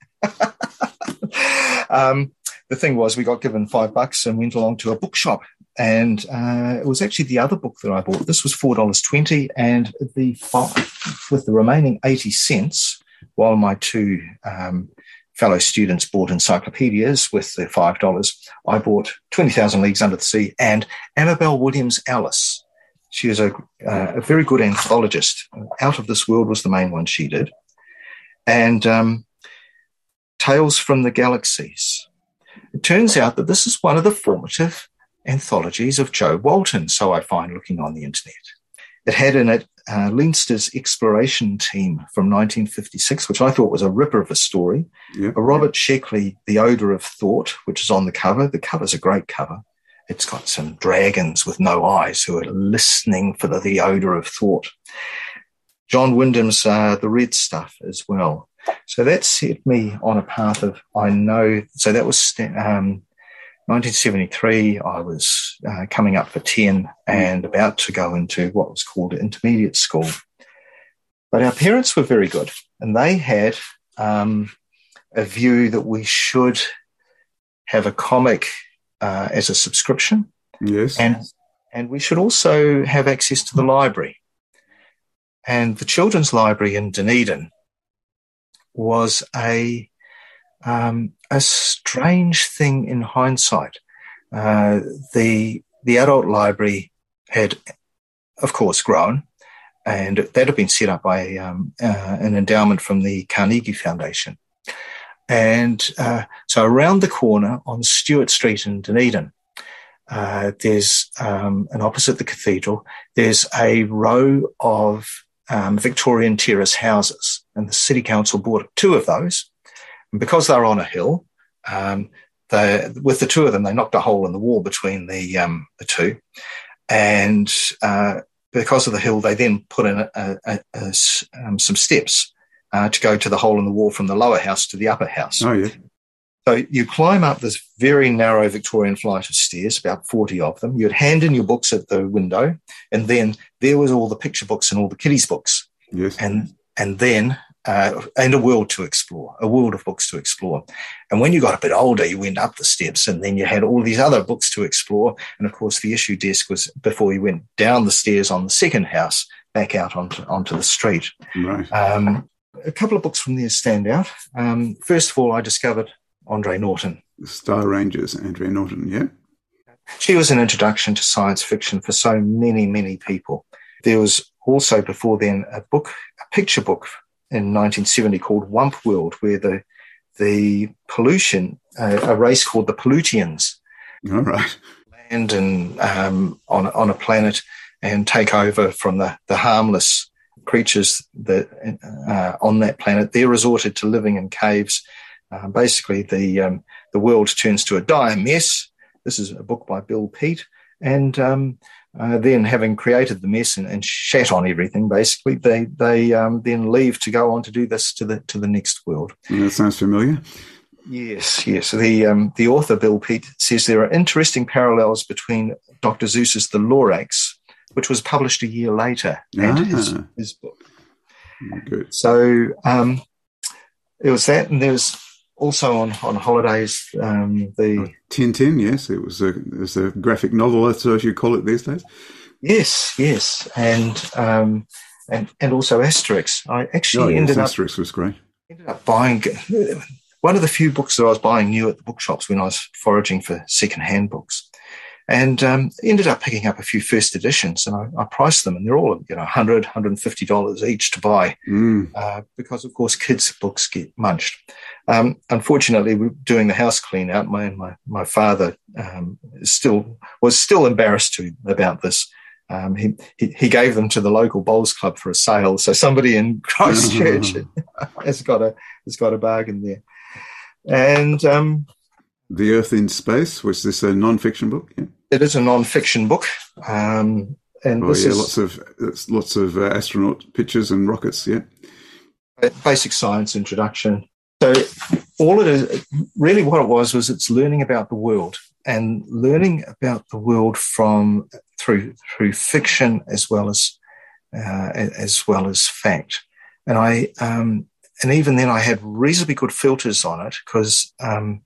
um, the thing was, we got given five bucks and went along to a bookshop, and uh, it was actually the other book that I bought. This was four dollars twenty, and the with the remaining eighty cents, while my two um, fellow students bought encyclopedias with their five dollars, I bought twenty thousand Leagues Under the Sea and Amabel Williams Alice. She is a, uh, a very good anthologist. Out of This World was the main one she did. And um, Tales from the Galaxies. It turns out that this is one of the formative anthologies of Joe Walton, so I find looking on the internet. It had in it uh, Leinster's Exploration Team from nineteen fifty-six, which I thought was a ripper of a story. Yep. A Robert Sheckley, The Odour of Thought, which is on the cover. The cover's a great cover. It's got some dragons with no eyes who are listening for the, the odour of thought. John Wyndham's uh, The Red Stuff as well. So that set me on a path of, I know, so that was um, nineteen seventy-three. I was uh, coming up for ten and about to go into what was called intermediate school. But our parents were very good. and they had um, a view that we should have a comic uh, as a subscription. Yes. And and we should also have access to the library. And the Children's Library in Dunedin was a um, a strange thing in hindsight. Uh, the the adult library had, of course, grown, and that had been set up by um, uh, an endowment from the Carnegie Foundation. And uh, so around the corner on Stewart Street in Dunedin, uh, there's, um, and opposite the cathedral, there's a row of um, Victorian terrace houses, and the City Council bought two of those. And because they're on a hill, um, they, with the two of them, they knocked a hole in the wall between the um, the two. And uh, because of the hill, they then put in a, a, a, a, um, some steps uh, to go to the hole in the wall from the lower house to the upper house. Oh, yeah. So you climb up this very narrow Victorian flight of stairs, about forty of them. You'd hand in your books at the window, and then there was all the picture books and all the kiddies' books. Yes. And and then uh, and a world to explore, a world of books to explore. And when you got a bit older, you went up the steps, and then you had all these other books to explore. And of course, the issue desk was before you went down the stairs on the second house, back out onto onto the street. Right. Um, a couple of books from there stand out. Um, first of all, I discovered Andre Norton. The Star Rangers, Andrea Norton, yeah. She was an introduction to science fiction for so many, many people. There was also before then a book, a picture book in nineteen seventy called Wump World, where the the pollution, uh, a race called the Pollutians, All right. land and um, on on a planet and take over from the the harmless creatures that uh, on that planet. They're resorted to living in caves. Uh, basically, the um, the world turns to a dire mess. This is a book by Bill Peet, and um, uh, then having created the mess and, and shat on everything, basically, they they um, then leave to go on to do this to the to the next world. That sounds familiar. Yes, yes. The um, the author Bill Peet says there are interesting parallels between Doctor Seuss's The Lorax, which was published a year later, and Ah. his his book. Good. So um, it was that, and there's also on, on holidays, um, the... Tintin, yes. It was a, it was a graphic novel, as you call it these days. Yes, yes. And um, and and also Asterix. I actually Oh, yes, ended, up, Asterix was great. ended up buying... One of the few books that I was buying new at the bookshops when I was foraging for second-hand books. And um, ended up picking up a few first editions, and I, I priced them, and they're all, you know, one hundred dollars, one hundred fifty dollars each to buy, Mm. uh, because, of course, kids' books get munched. Um, unfortunately, we were doing the house clean out. My my my father um, still was still embarrassed to about this. Um, he, he he gave them to the local bowls club for a sale, so somebody in Christchurch has got a has got a bargain there. And um, The Earth in Space, was this a non-fiction book? Yeah. it is a non-fiction book, um, and Oh, this yeah, is lots of it's lots of uh, astronaut pictures and rockets, yeah. basic science introduction. So all it is, really what it was, was it's learning about the world, and learning about the world from through through fiction as well as uh, as well as fact. And I um, and even then I had reasonably good filters on it, because um,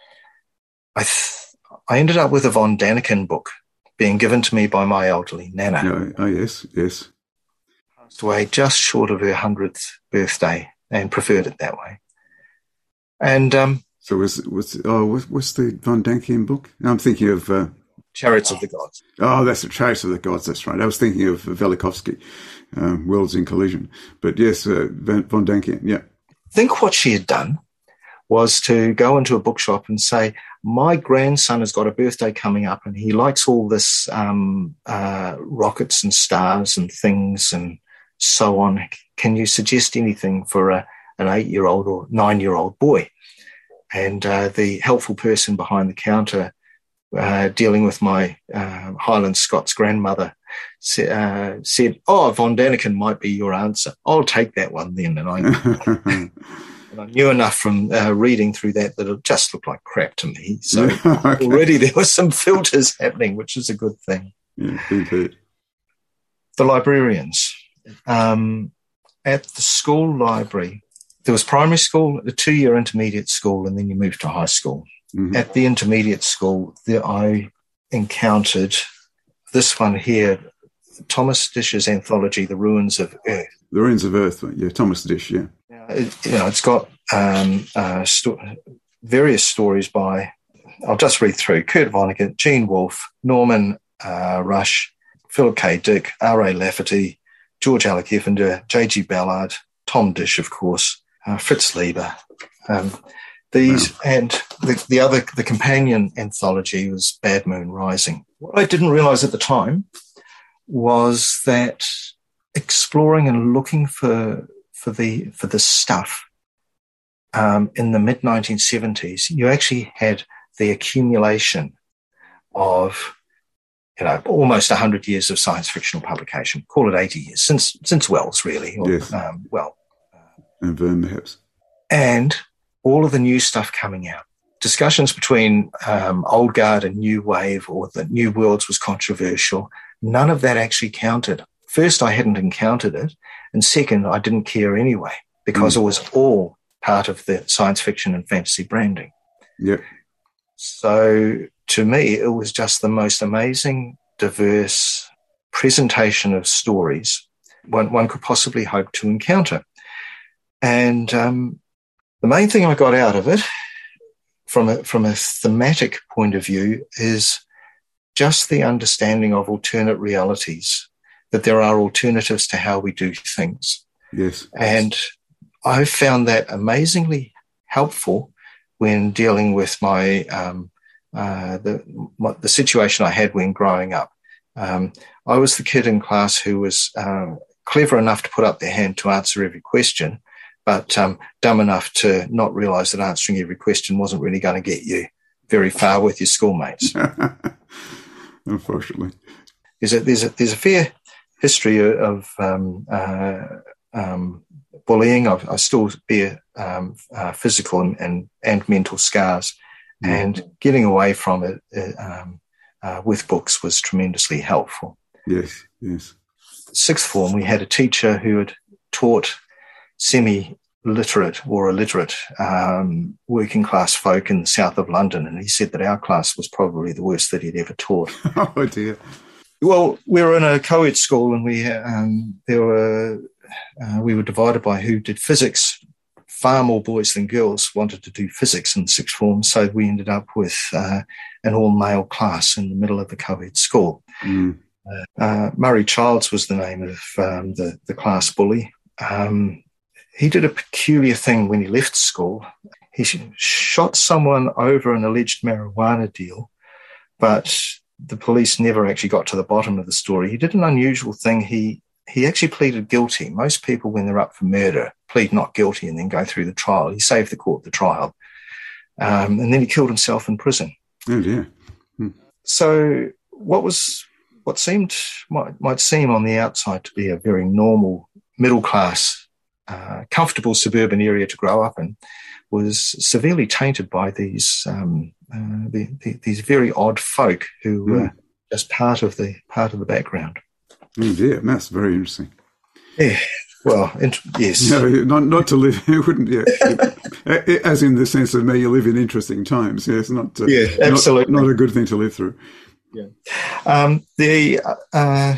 I th- I ended up with a Von Daniken book being given to me by my elderly nana. No, oh, yes, yes. Passed away just short of her hundredth birthday, and preferred it that way. And um, So was was oh was, what's the Von Daniken book? I'm thinking of uh, Chariots of the Gods. oh that's the Chariots of the Gods. That's right. I was thinking of Velikovsky, um, Worlds in Collision. But yes, uh, Von Daniken. Yeah. I think what she had done was to go into a bookshop and say, my grandson has got a birthday coming up, and he likes all this um, uh, rockets and stars and things and so on. Can you suggest anything for a, an eight-year-old or nine-year-old boy? And uh, the helpful person behind the counter uh, dealing with my uh, Highland Scots grandmother sa- uh, said, oh, Von Daniken might be your answer. I'll take that one then. And I, and I knew enough from uh, reading through that that it just looked like crap to me. So Okay. already there were some filters happening, which is a good thing. Yeah, indeed. The librarians. Um, at the school library, there was primary school, a two-year intermediate school, and then you moved to high school. Mm-hmm. At the intermediate school, there I encountered this one here, Thomas Dish's anthology, The Ruins of Earth. The Ruins of Earth, yeah, Thomas Dish, yeah. It, you know, it's got um, uh, sto- various stories by, I'll just read through, Kurt Vonnegut, Gene Wolfe, Norman uh, Rush, Philip K. Dick, R A. Lafferty, George Alec Effender, J G. Ballard, Tom Dish, of course, uh, Fritz Lieber. Um, these wow. And the, the other, the companion anthology was Bad Moon Rising. What I didn't realise at the time was that exploring and looking for for the for this stuff um, in the mid nineteen seventies, you actually had the accumulation of, you know, almost one hundred years of science fictional publication. Call it eighty years since since Wells, really. Or, yes. Um, well, and Verne, perhaps. And all of the new stuff coming out. Discussions between um, old guard and new wave, or the new worlds, was controversial. None of that actually counted. First, I hadn't encountered it. And second, I didn't care anyway, because mm. it was all part of the science fiction and fantasy branding. Yep. So to me, it was just the most amazing, diverse presentation of stories one, one could possibly hope to encounter. And um, the main thing I got out of it, from a, from a thematic point of view, is just the understanding of alternate realities, that there are alternatives to how we do things. Yes. And I found that amazingly helpful when dealing with my um, uh, the my, the situation I had when growing up. Um, I was the kid in class who was uh, clever enough to put up their hand to answer every question, but um, dumb enough to not realise that answering every question wasn't really going to get you very far with your schoolmates. Unfortunately, there's a there's a there's a fair history of um, uh, um, bullying. I've, I still bear um, uh, physical and, and and mental scars, mm. and getting away from it uh, um, uh, with books was tremendously helpful. Yes, yes. Sixth form, we had a teacher who had taught semi-literate or illiterate um, working class folk in the south of London, and he said that our class was probably the worst that he'd ever taught. Oh dear. Well, we were in a co-ed school, and we um, there were uh, we were divided by who did physics. Far more boys than girls wanted to do physics in sixth form, so we ended up with uh, an all-male class in the middle of the co-ed school. Mm. Uh, uh, Murray Childs was the name of um, the the class bully. Um, he did a peculiar thing when he left school. He shot someone over an alleged marijuana deal, but the police never actually got to the bottom of the story. He did an unusual thing. He he actually pleaded guilty. Most people, when they're up for murder, plead not guilty and then go through the trial. He saved the court the trial. Um, and then he killed himself in prison. Oh, dear. Hmm. So what was what seemed might, might seem on the outside to be a very normal, middle-class, uh, comfortable suburban area to grow up in was severely tainted by these um, uh, the, the, these very odd folk who were mm. just part of the part of the background. Oh dear, that's very interesting. Yeah, well, int- yes. No, not not to live. It wouldn't. Yeah, as in the sense of me, you live in interesting times. Yes, not. Uh, yeah, absolutely. Not, not a good thing to live through. Yeah. Um, the. Uh,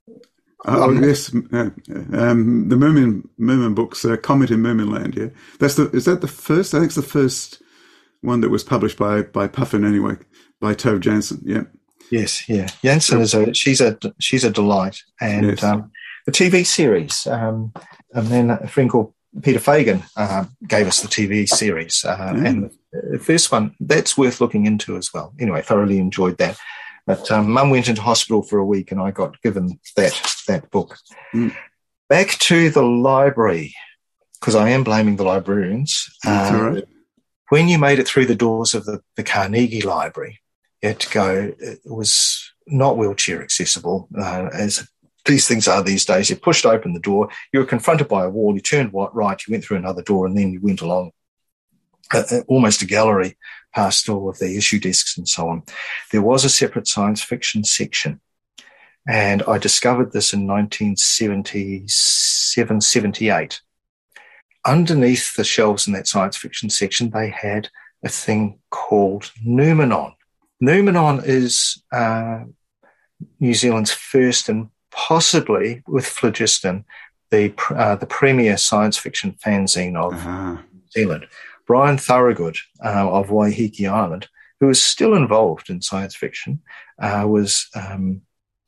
Oh um, yes, uh, um, the Merman Merman books, uh, Comet in Mermanland. Yeah, that's the. Is that the first? I think it's the first one that was published by by Puffin anyway, by Tove Jansson. Yeah. Yes, yeah. Jansson is a she's a she's a delight, and yes. um, the T V series. Um, and then a friend called Peter Fagan uh, gave us the T V series, uh, yeah. and the first one that's worth looking into as well. Anyway, thoroughly enjoyed that. But um, Mum went into hospital for a week, and I got given that that book. Mm. Back to the library, because I am blaming the librarians. That's uh, all right. When you made it through the doors of the, the Carnegie Library, you had to go. It was not wheelchair accessible, uh, as these things are these days. You pushed open the door, you were confronted by a wall, you turned right, you went through another door, and then you went along uh, almost a gallery past all of the issue desks and so on. There was a separate science fiction section, and I discovered this in nineteen seventy-seven, seventy-eight. underneath the shelves in that science fiction section, they had a thing called Numenon. Numenon is uh, New Zealand's first and possibly, with Phlogiston, the uh, the premier science fiction fanzine of uh-huh. New Zealand. Brian Thorogood uh, of Waiheke Island, who is still involved in science fiction, uh, was um,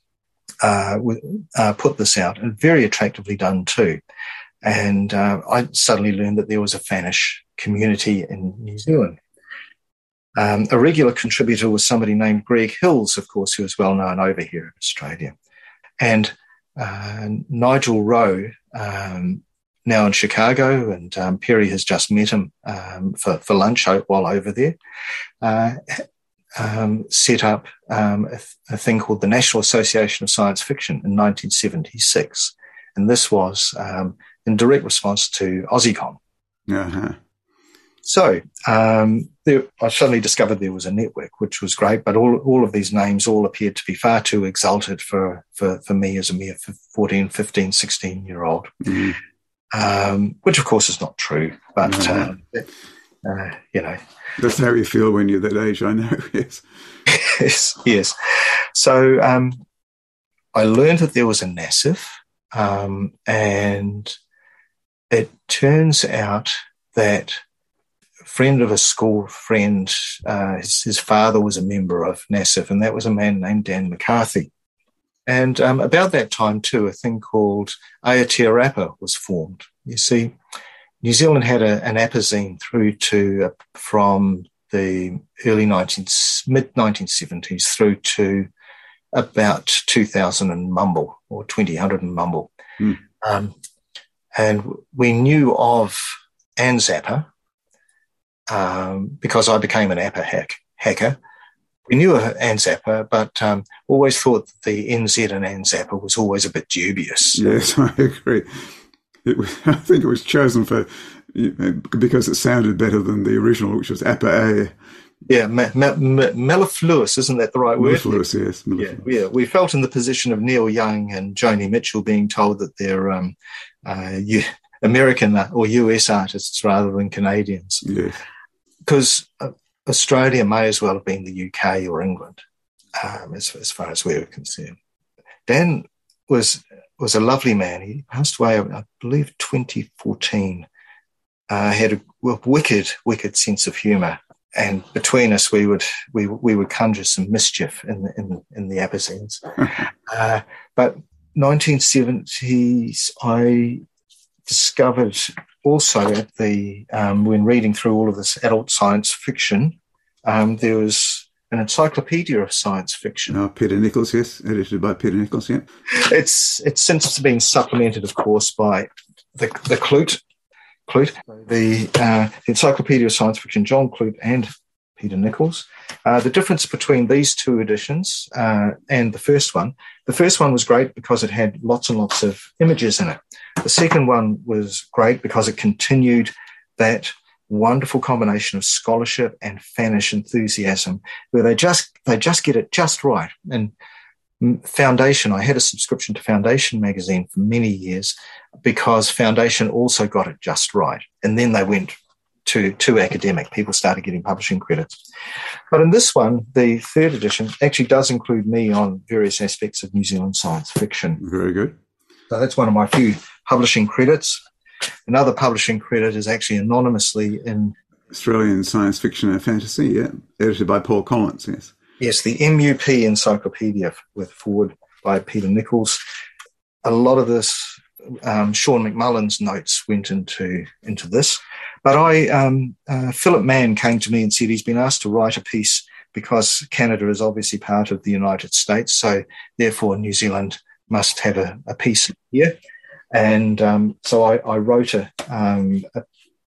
uh, w- uh, put this out, and very attractively done too. And uh, I suddenly learned that there was a fanish community in New Zealand. Um, a regular contributor was somebody named Greg Hills, of course, who is well known over here in Australia. And uh, Nigel Rowe, um, now in Chicago, and um, Perry has just met him um, for, for lunch while over there, uh, um, set up um, a, th- a thing called the National Association of Science Fiction in nineteen seventy-six. And this was um, in direct response to AussieCon. Uh-huh. So um, there, I suddenly discovered there was a network, which was great, but all all of these names all appeared to be far too exalted for, for, for me as a mere fourteen, fifteen, sixteen-year-old, mm-hmm. um, which, of course, is not true. But, uh-huh. uh, uh, you know. That's how you feel when you're that age, I know, yes. yes, yes. So um, I learned that there was a NASIF, um, and it turns out that friend of a school friend, uh, his, his father was a member of NASIF, and that was a man named Dan McCarthy. And um, about that time, too, a thing called Aotearoa was formed. You see, New Zealand had a, an apazine through to, uh, from the early nineteen, mid nineteen seventies through to about two thousand and mumble, or twenty hundred and mumble. Mm. Um, and we knew of ANZAPA, Um, because I became an A P A hack, hacker. We knew of ANZAPA, but um, always thought that the N Z in ANZAPA was always a bit dubious. Yes, I agree. It was, I think it was chosen for because it sounded better than the original, which was A P A A. Yeah, me- me- me- mellifluous, isn't that the right word? Mellifluous, yes. Mellifluous. Yeah, yeah, we felt in the position of Neil Young and Joni Mitchell being told that they're um, uh, U- American or U S artists rather than Canadians. Yes. Because uh, Australia may as well have been the U K or England, um, as, as far as we were concerned. Dan was was a lovely man. He passed away, I believe, twenty fourteen. Uh, had a wicked, wicked sense of humour, and between us, we would we we would conjure some mischief in the, in in the apazines. uh, but nineteen seventies, I discovered also at the um, when reading through all of this adult science fiction, um, there was an encyclopedia of science fiction. Oh, Peter Nichols, yes, edited by Peter Nichols, yeah. It's it's since been supplemented, of course, by the the Clute, Clute, the, uh, the Encyclopedia of Science Fiction, John Clute and Peter Nichols. Uh, the difference between these two editions uh, and the first one, the first one was great because it had lots and lots of images in it. The second one was great because it continued that wonderful combination of scholarship and fanish enthusiasm, where they just they just get it just right. And Foundation, I had a subscription to Foundation magazine for many years because Foundation also got it just right. And then they went to, to academic. People started getting publishing credits. But in this one, the third edition actually does include me on various aspects of New Zealand science fiction. Very good. So that's one of my few publishing credits. Another publishing credit is actually anonymously in Australian Science Fiction and Fantasy, yeah, edited by Paul Collins, yes. Yes, the M U P Encyclopedia with forward by Peter Nichols. A lot of this, um, Sean McMullen's notes went into into this. But I, um, uh, Philip Mann came to me and said he's been asked to write a piece because Canada is obviously part of the United States, so therefore New Zealand must have a, a piece here. And um, so I, I wrote a, um, a,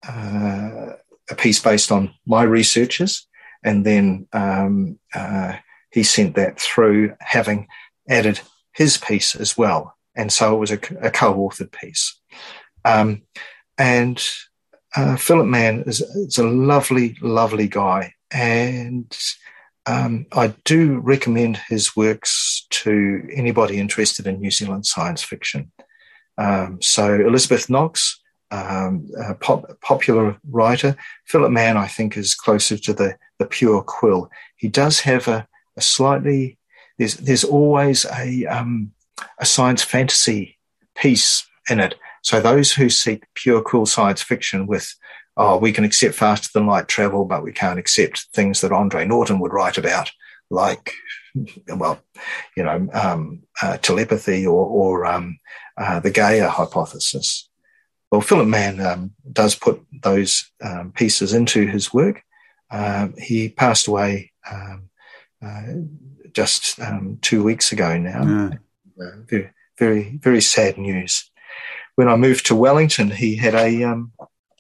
uh, a piece based on my researches, and then um, uh, he sent that through, having added his piece as well. And so it was a, a co-authored piece. Um, and uh, Philip Mann is, is a lovely, lovely guy. And um, I do recommend his works to anybody interested in New Zealand science fiction. Um, so Elizabeth Knox, um, uh, pop, popular writer. Philip Mann, I think, is closer to the, the pure quill. He does have a, a slightly, there's, there's always a, um, a science fantasy piece in it. So those who seek pure quill science fiction with, oh, we can accept faster than light travel, but we can't accept things that Andre Norton would write about, like, well, you know, um, uh, telepathy or, or um, uh, the Gaia hypothesis. Well, Philip Mann um, does put those um, pieces into his work. Um, he passed away um, uh, just um, two weeks ago now. Yeah. Uh, very, very, very sad news. When I moved to Wellington, he had a um,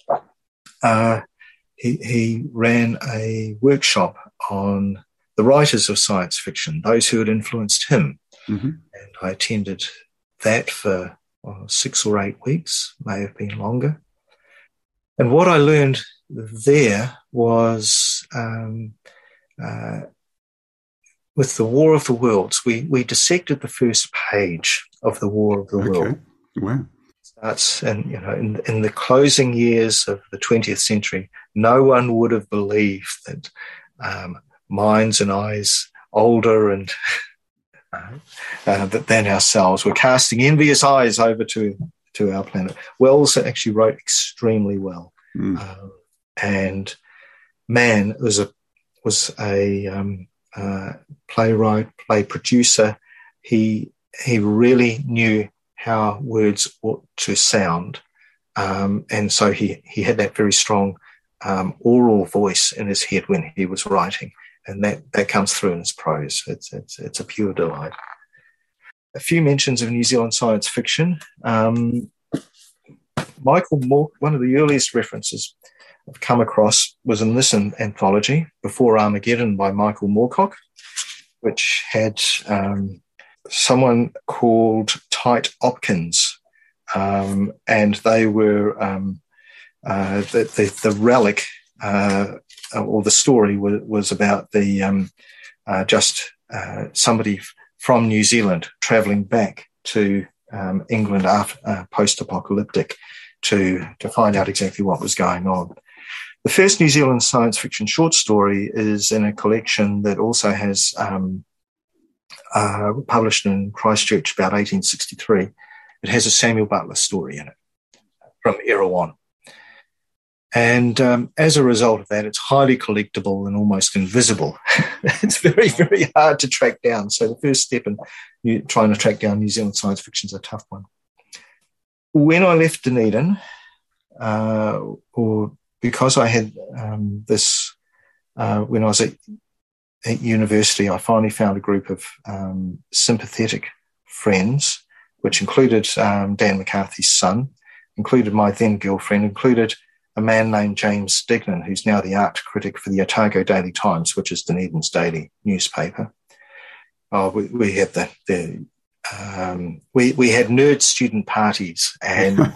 uh, he he ran a workshop on the writers of science fiction, those who had influenced him. Mm-hmm. And I attended that for well, six or eight weeks, may have been longer. And what I learned there was um, uh, with the War of the Worlds, we, we dissected the first page of the War of the Okay. World. Wow. Starts in, you know, in, in the closing years of the twentieth century, no one would have believed that um, minds and eyes older and uh, uh, than ourselves were casting envious eyes over to, to our planet. Wells actually wrote extremely well. Mm. Uh, and Mann was a, was a um, uh, playwright, play producer. He, he really knew how words ought to sound. Um, and so he, he had that very strong um, oral voice in his head when he was writing. And that, that comes through in his prose. It's, it's, it's a pure delight. A few mentions of New Zealand science fiction. Um, Michael Moore, one of the earliest references I've come across was in this anthology, Before Armageddon by Michael Moorcock, which had um, someone called Tite Hopkins, um, and they were um, uh, the, the, the relic uh, or the story was, was about the um, uh, just uh, somebody from New Zealand travelling back to um, England after uh, post-apocalyptic to to find out exactly what was going on. The first New Zealand science fiction short story is in a collection that also has um, uh, published in Christchurch about eighteen sixty-three. It has a Samuel Butler story in it from Erewhon. And um, as a result of that, it's highly collectible and almost invisible. It's very, very hard to track down. So the first step in you, trying to track down New Zealand science fiction is a tough one. When I left Dunedin, uh, or because I had um, this, uh, when I was at, at university, I finally found a group of um, sympathetic friends, which included um, Dan McCarthy's son, included my then girlfriend, included a man named James Dignan, who's now the art critic for the Otago Daily Times, which is Dunedin's daily newspaper. Oh, we, we had the, the um, we we had nerd student parties, and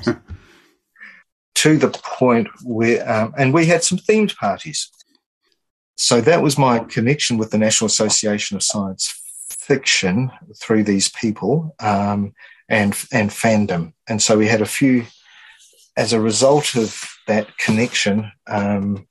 to the point where, um, and we had some themed parties. So that was my connection with the National Association of Science Fiction through these people, um, and and fandom. And so we had a few. As a result of that connection, um,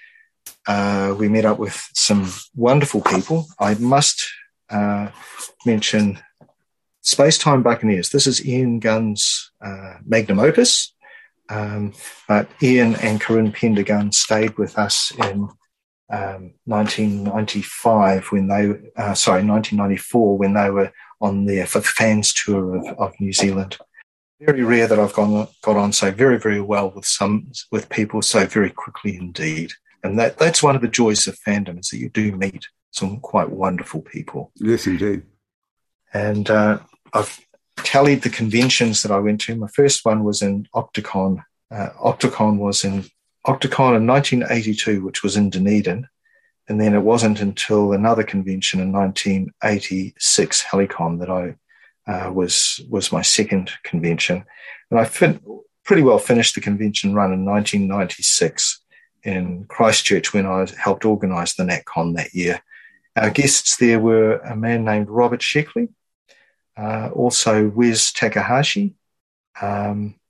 uh, we met up with some wonderful people. I must uh, mention Space-Time Buccaneers. This is Ian Gunn's uh, magnum opus, um, but Ian and Corinne Pendergun stayed with us in um, nineteen ninety-five when they, uh, sorry, nineteen ninety-four when they were on their fans tour of, of New Zealand. Very rare that I've gone got on so very, very well with some with people so very quickly indeed. And that that's one of the joys of fandom, is that you do meet some quite wonderful people. Yes, indeed. And uh, I've tallied the conventions that I went to. My first one was in Opticon. Uh, Opticon was in Opticon in nineteen eighty-two, which was in Dunedin. And then it wasn't until another convention in nineteen eighty-six, Helicon, that I Uh, was was my second convention. And I fin- pretty well finished the convention run in nineteen ninety-six in Christchurch when I helped organise the NatCon that year. Our guests there were a man named Robert Sheckley, uh, also Wes Takahashi, um,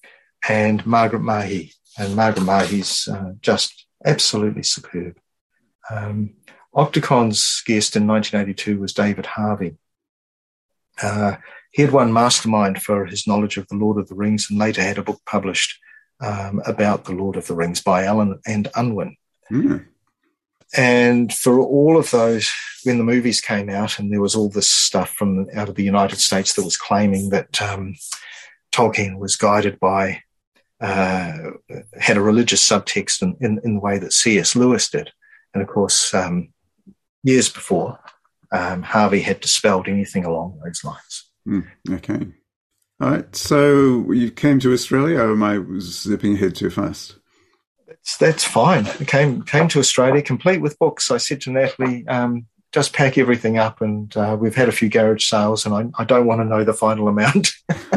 and Margaret Mahy. And Margaret Mahy's uh, just absolutely superb. Um, Octacon's guest in nineteen eighty-two was David Harvey. Uh, he had won Mastermind for his knowledge of the Lord of the Rings and later had a book published um, about the Lord of the Rings by Allen and Unwin. Mm. And for all of those, when the movies came out and there was all this stuff from out of the United States that was claiming that um, Tolkien was guided by, uh, had a religious subtext in, in, in the way that C S Lewis did. And of course, um, years before, um, Harvey had dispelled anything along those lines. Mm, okay. All right. So you came to Australia, or am I zipping ahead too fast? That's, that's fine. I came came to Australia complete with books. I said to Natalie, um, just pack everything up, and uh, we've had a few garage sales, and I, I don't want to know the final amount.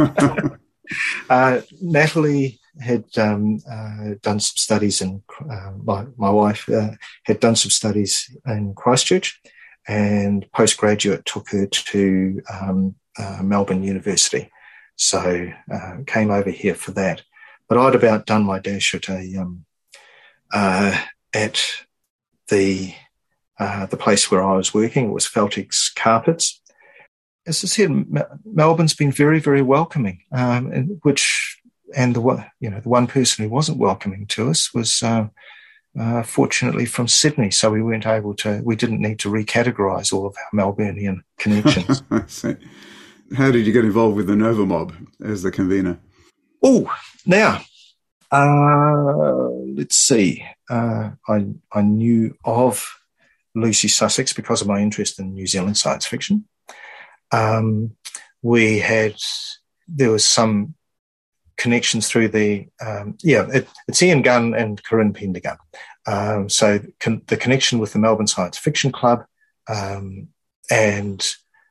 uh, Natalie had um, uh, done some studies in, uh, my, my wife uh, had done some studies in Christchurch, and postgraduate took her to um, uh, Melbourne University. So uh, came over here for that. But I'd about done my dash at a um, uh, at the uh, the place where I was working. It was Feltex Carpets. As I said, M- Melbourne's been very, very welcoming. Um, and which and the one you know the one person who wasn't welcoming to us was uh, uh, fortunately from Sydney. So we weren't able to. We didn't need to recategorise all of our Melburnian connections. I see. How did you get involved with the Nova Mob as the convener? Oh, now, uh, let's see. Uh, I I knew of Lucy Sussex because of my interest in New Zealand science fiction. Um, we had, there was some connections through the, um, yeah, it, it's Ian Gunn and Corinne Pendergun. Um, so con- the connection with the Melbourne Science Fiction Club, um, and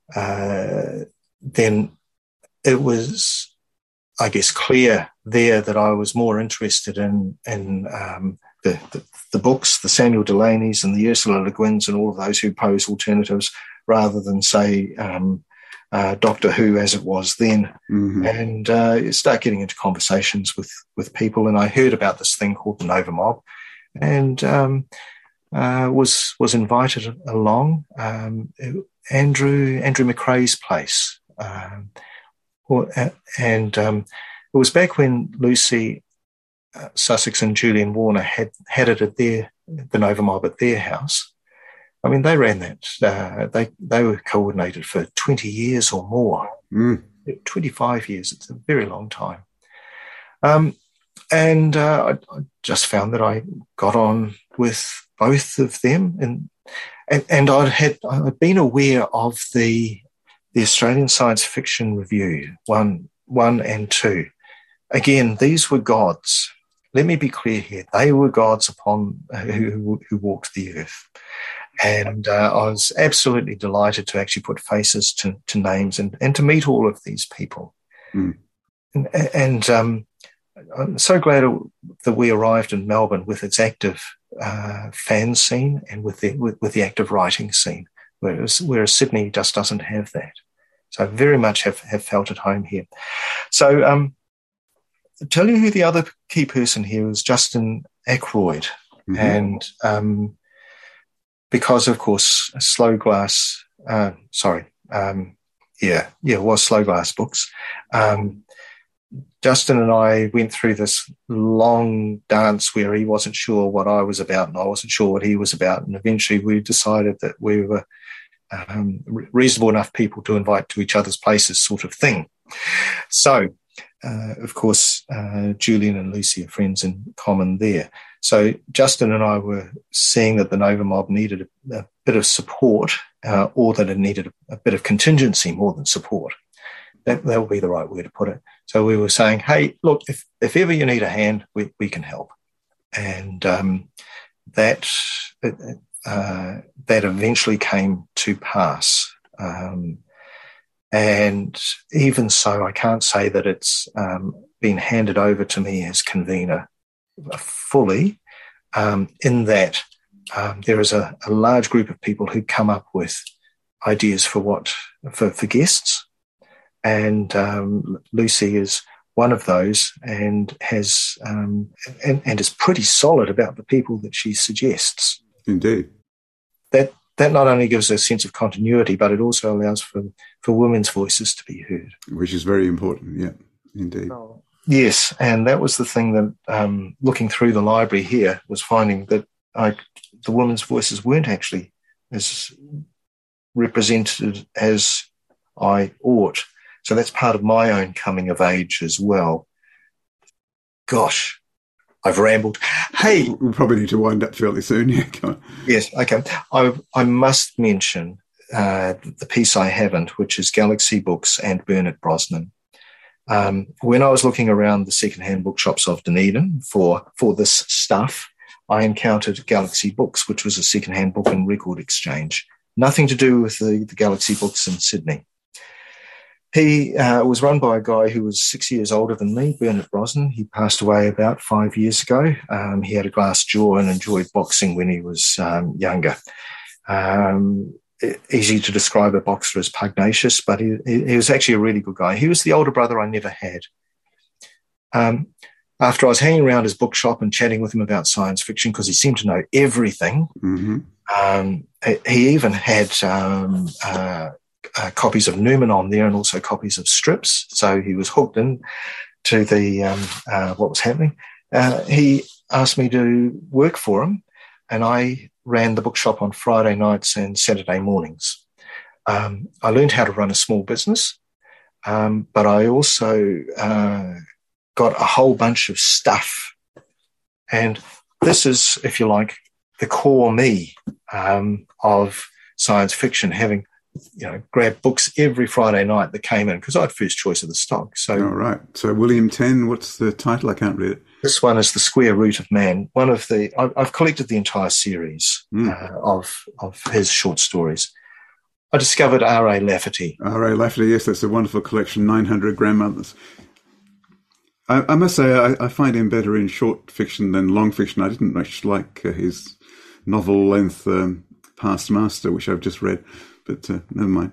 uh, then it was, I guess, clear there that I was more interested in in um, the, the the books, the Samuel Delaney's and the Ursula Le Guins and all of those who pose alternatives, rather than say um, uh, Doctor Who as it was then. Mm-hmm. And uh, start getting into conversations with with people. And I heard about this thing called the Nova Mob, and um, uh, was was invited along. Um, Andrew Andrew McRae's place. Um, or, and um, it was back when Lucy uh, Sussex and Julian Warner had, had it at their, the Nova Mob at their house. I mean, they ran that. Uh, they they were coordinated for twenty years or more. Mm. twenty-five years. It's a very long time. Um, and uh, I, I just found that I got on with both of them, and and, and I'd had I'd been aware of the the Australian Science Fiction Review, one, one and two. Again, these were gods. Let me be clear here. They were gods upon who, who walked the earth. And uh, I was absolutely delighted to actually put faces to, to names and, and to meet all of these people. Mm. And, and um, I'm so glad that we arrived in Melbourne with its active uh, fan scene and with the, with, with the active writing scene, whereas, whereas Sydney just doesn't have that. So I very much have, have felt at home here. So um, to tell you who the other key person here is Justin Ackroyd. Mm-hmm. And um, because, of course, Slow Glass, uh, sorry, um, yeah, yeah, it was Slow Glass Books. Um, Justin and I went through this long dance where he wasn't sure what I was about and I wasn't sure what he was about. And eventually we decided that we were Um, reasonable enough people to invite to each other's places, sort of thing. So, uh, of course, uh, Julian and Lucy are friends in common there. So Justin and I were seeing that the Nova Mob needed a, a bit of support, uh, or that it needed a, a bit of contingency more than support. That, that would be the right way to put it. So we were saying, hey, look, if, if ever you need a hand, we, we can help. And um, that... It, Uh, that eventually came to pass. Um, and even so, I can't say that it's um, been handed over to me as convener fully, um, in that um, there is a, a large group of people who come up with ideas for what for, for guests. And um, Lucy is one of those, and has um, and, and is pretty solid about the people that she suggests. Indeed. That that not only gives a sense of continuity, but it also allows for, for women's voices to be heard. Which is very important, yeah, indeed. Oh. Yes, and that was the thing that, um, looking through the library here, was finding that I, the women's voices weren't actually as represented as I ought. So that's part of my own coming of age as well. Gosh, I've rambled. Hey, we'll probably need to wind up fairly soon. Yeah, come on. Yes, okay. I I must mention uh, the piece I haven't, which is Galaxy Books and Bernard Brosnan. Um, when I was looking around the secondhand bookshops of Dunedin for for this stuff, I encountered Galaxy Books, which was a secondhand book and record exchange. Nothing to do with the, the Galaxy Books in Sydney. He uh, was run by a guy who was six years older than me, Bernard Brosnan. He passed away about five years ago. Um, he had a glass jaw and enjoyed boxing when he was um, younger. Um, easy to describe a boxer as pugnacious, but he, he was actually a really good guy. He was the older brother I never had. Um, after I was hanging around his bookshop and chatting with him about science fiction, because he seemed to know everything, mm-hmm. um, he even had um, uh, uh, copies of Newman on there and also copies of strips. So he was hooked in to the um, uh, what was happening. Uh, he asked me to work for him, and I ran the bookshop on Friday nights and Saturday mornings. Um, I learned how to run a small business, um, but I also uh, got a whole bunch of stuff. And this is, if you like, the core me um, of science fiction, having, you know, grabbed books every Friday night that came in because I had first choice of the stock. So, all right. So William ten, what's the title? I can't read it. This one is The Square Root of Man. One of the I've collected the entire series mm. uh, of of his short stories. I discovered R A Lafferty. R A Lafferty, yes, that's a wonderful collection. nine hundred grandmothers. I, I must say, I, I find him better in short fiction than long fiction. I didn't much like uh, his novel-length um, Past Master, which I've just read, but uh, never mind.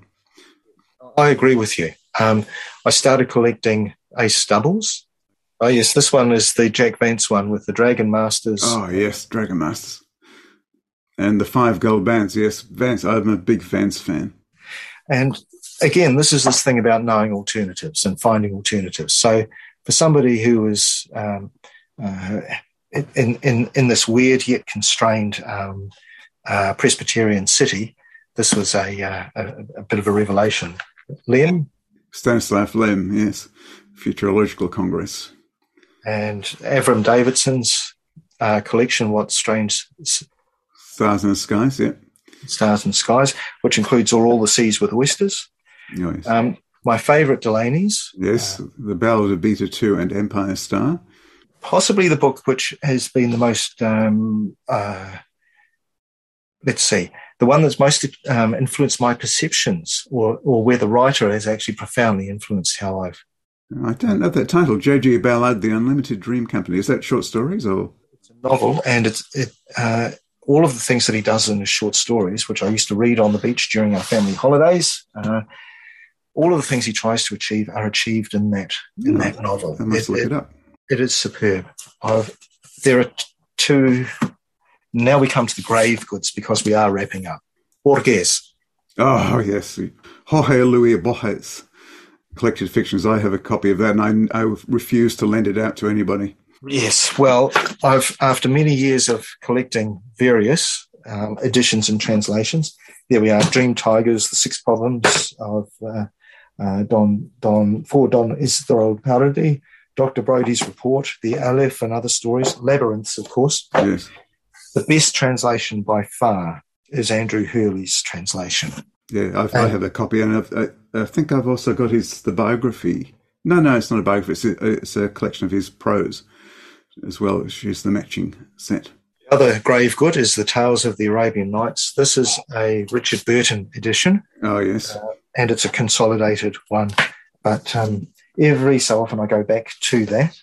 I agree with you. Um, I started collecting Ace Stubbles. Oh, yes, this one is the Jack Vance one with the Dragon Masters. Oh, yes, Dragon Masters. And the Five Gold Bands, yes, Vance. I'm a big Vance fan. And again, this is this thing about knowing alternatives and finding alternatives. So for somebody who is um, uh, in, in, in this weird yet constrained um, uh, Presbyterian city, this was a, uh, a, a bit of a revelation. Lem? Stanislav Lem, yes, Futurological Congress. And Avram Davidson's uh, collection, What Strange Stars in the Skies, yeah. Stars and Skies, which includes All, All the Seas with Oysters. Oh, yes. Um, my favourite Delaney's. Yes, uh, The Ballad of Beta two and Empire Star. Possibly the book which has been the most, um, uh, let's see, the one that's most um, influenced my perceptions, or, or where the writer has actually profoundly influenced how I've... I don't know that title. J G Ballard, The Unlimited Dream Company. Is that short stories or? It's a novel, and it's it, uh, all of the things that he does in his short stories, which I used to read on the beach during our family holidays. Uh, all of the things he tries to achieve are achieved in that in yeah, that novel. I must it, look it, it up. It is superb. I've, there are two. Now we come to the grave goods because we are wrapping up. Borges. Oh yes, Jorge Luis Borges. Collected Fictions. I have a copy of that, and I, I refuse to lend it out to anybody. Yes, well, I've after many years of collecting various um, editions and translations, there we are. Dream Tigers, The Six Problems of uh, uh, Don Don for Don Isidro Parodi, Doctor Brody's Report, The Aleph and Other Stories, Labyrinths, of course. Yes. The best translation by far is Andrew Hurley's translation. Yeah, I've, I have a copy, and I've, I, I think I've also got his the biography. No, no, it's not a biography. It's a, it's a collection of his prose, as well as use the matching set. The other grave good is The Tales of the Arabian Nights. This is a Richard Burton edition. Oh, yes. Uh, and it's a consolidated one. But um, every so often I go back to that.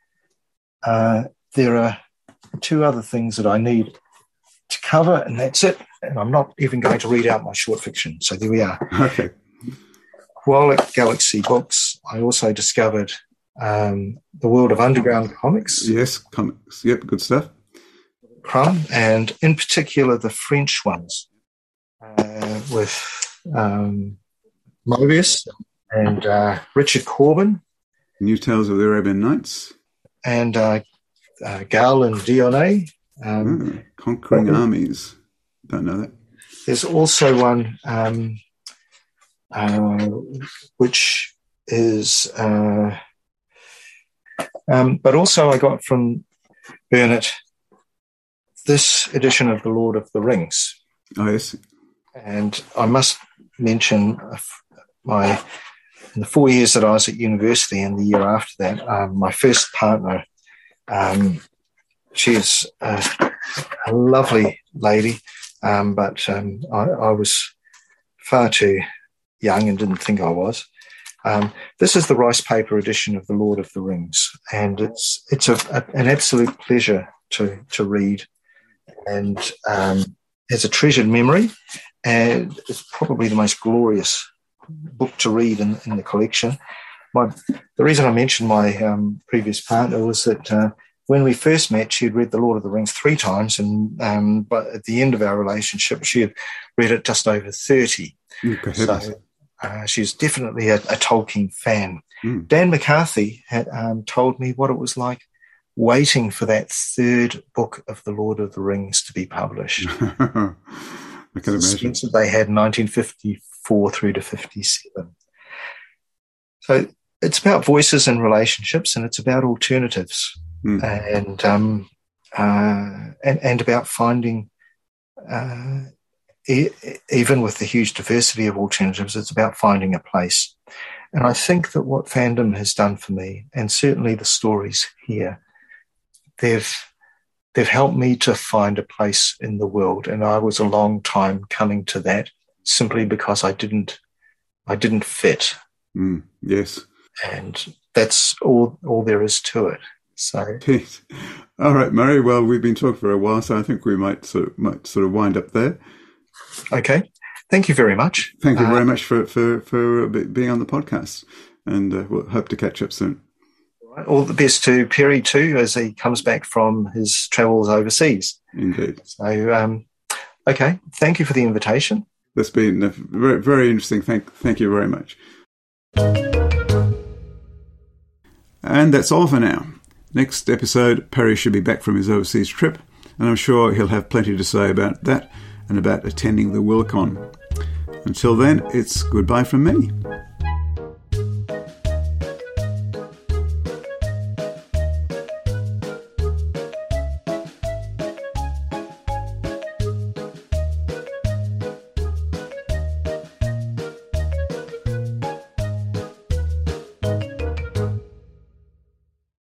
Uh, there are two other things that I need to cover, and that's it. And I'm not even going to read out my short fiction. So there we are. Okay. While at Galaxy Books, I also discovered um, the world of underground comics. Yes, comics. Yep, good stuff. Crumb, and in particular the French ones uh, with um, Mobius and uh, Richard Corbin. New Tales of the Arabian Nights. And uh, uh, Gal and Dionne. Um, oh, Conquering but, Armies. Don't know that. There's also one um, uh, which is, uh, um, but also I got from Burnett this edition of The Lord of the Rings. Oh, yes. And I must mention my, in the four years that I was at university and the year after that, um, my first partner, um, she's a, a lovely lady, um, but um, I, I was far too young and didn't think I was. Um, this is the rice paper edition of The Lord of the Rings, and it's it's a, a, an absolute pleasure to to read, and um, has a treasured memory, and it's probably the most glorious book to read in, in the collection. My, the reason I mentioned my um, previous partner was that uh, when we first met, she had read The Lord of the Rings three times, and um, but at the end of our relationship, she had read it just over thirty. Mm, so uh, she's definitely a, a Tolkien fan. Mm. Dan McCarthy had um, told me what it was like waiting for that third book of The Lord of the Rings to be published. I can imagine. That they had nineteen fifty-four through to fifty-seven. So it's about voices and relationships, and it's about alternatives, mm. and um, uh, and and about finding, uh, e- even with the huge diversity of alternatives, it's about finding a place. And I think that what fandom has done for me, and certainly the stories here, they've they've helped me to find a place in the world. And I was a long time coming to that simply because I didn't I didn't fit. Mm, yes. And that's all all there is to it. So yes. All right, Murray. Well, we've been talking for a while, so I think we might sort of, might sort of wind up there. Okay. Thank you very much. Thank you very uh, much for, for, for being on the podcast, and uh, we'll hope to catch up soon. All the best to Perry too, as he comes back from his travels overseas. Indeed. So, um, okay. Thank you for the invitation. That's been very, very interesting. Thank, thank you very much. And that's all for now. Next episode, Perry should be back from his overseas trip, and I'm sure he'll have plenty to say about that and about attending the Wilcon. Until then, it's goodbye from me.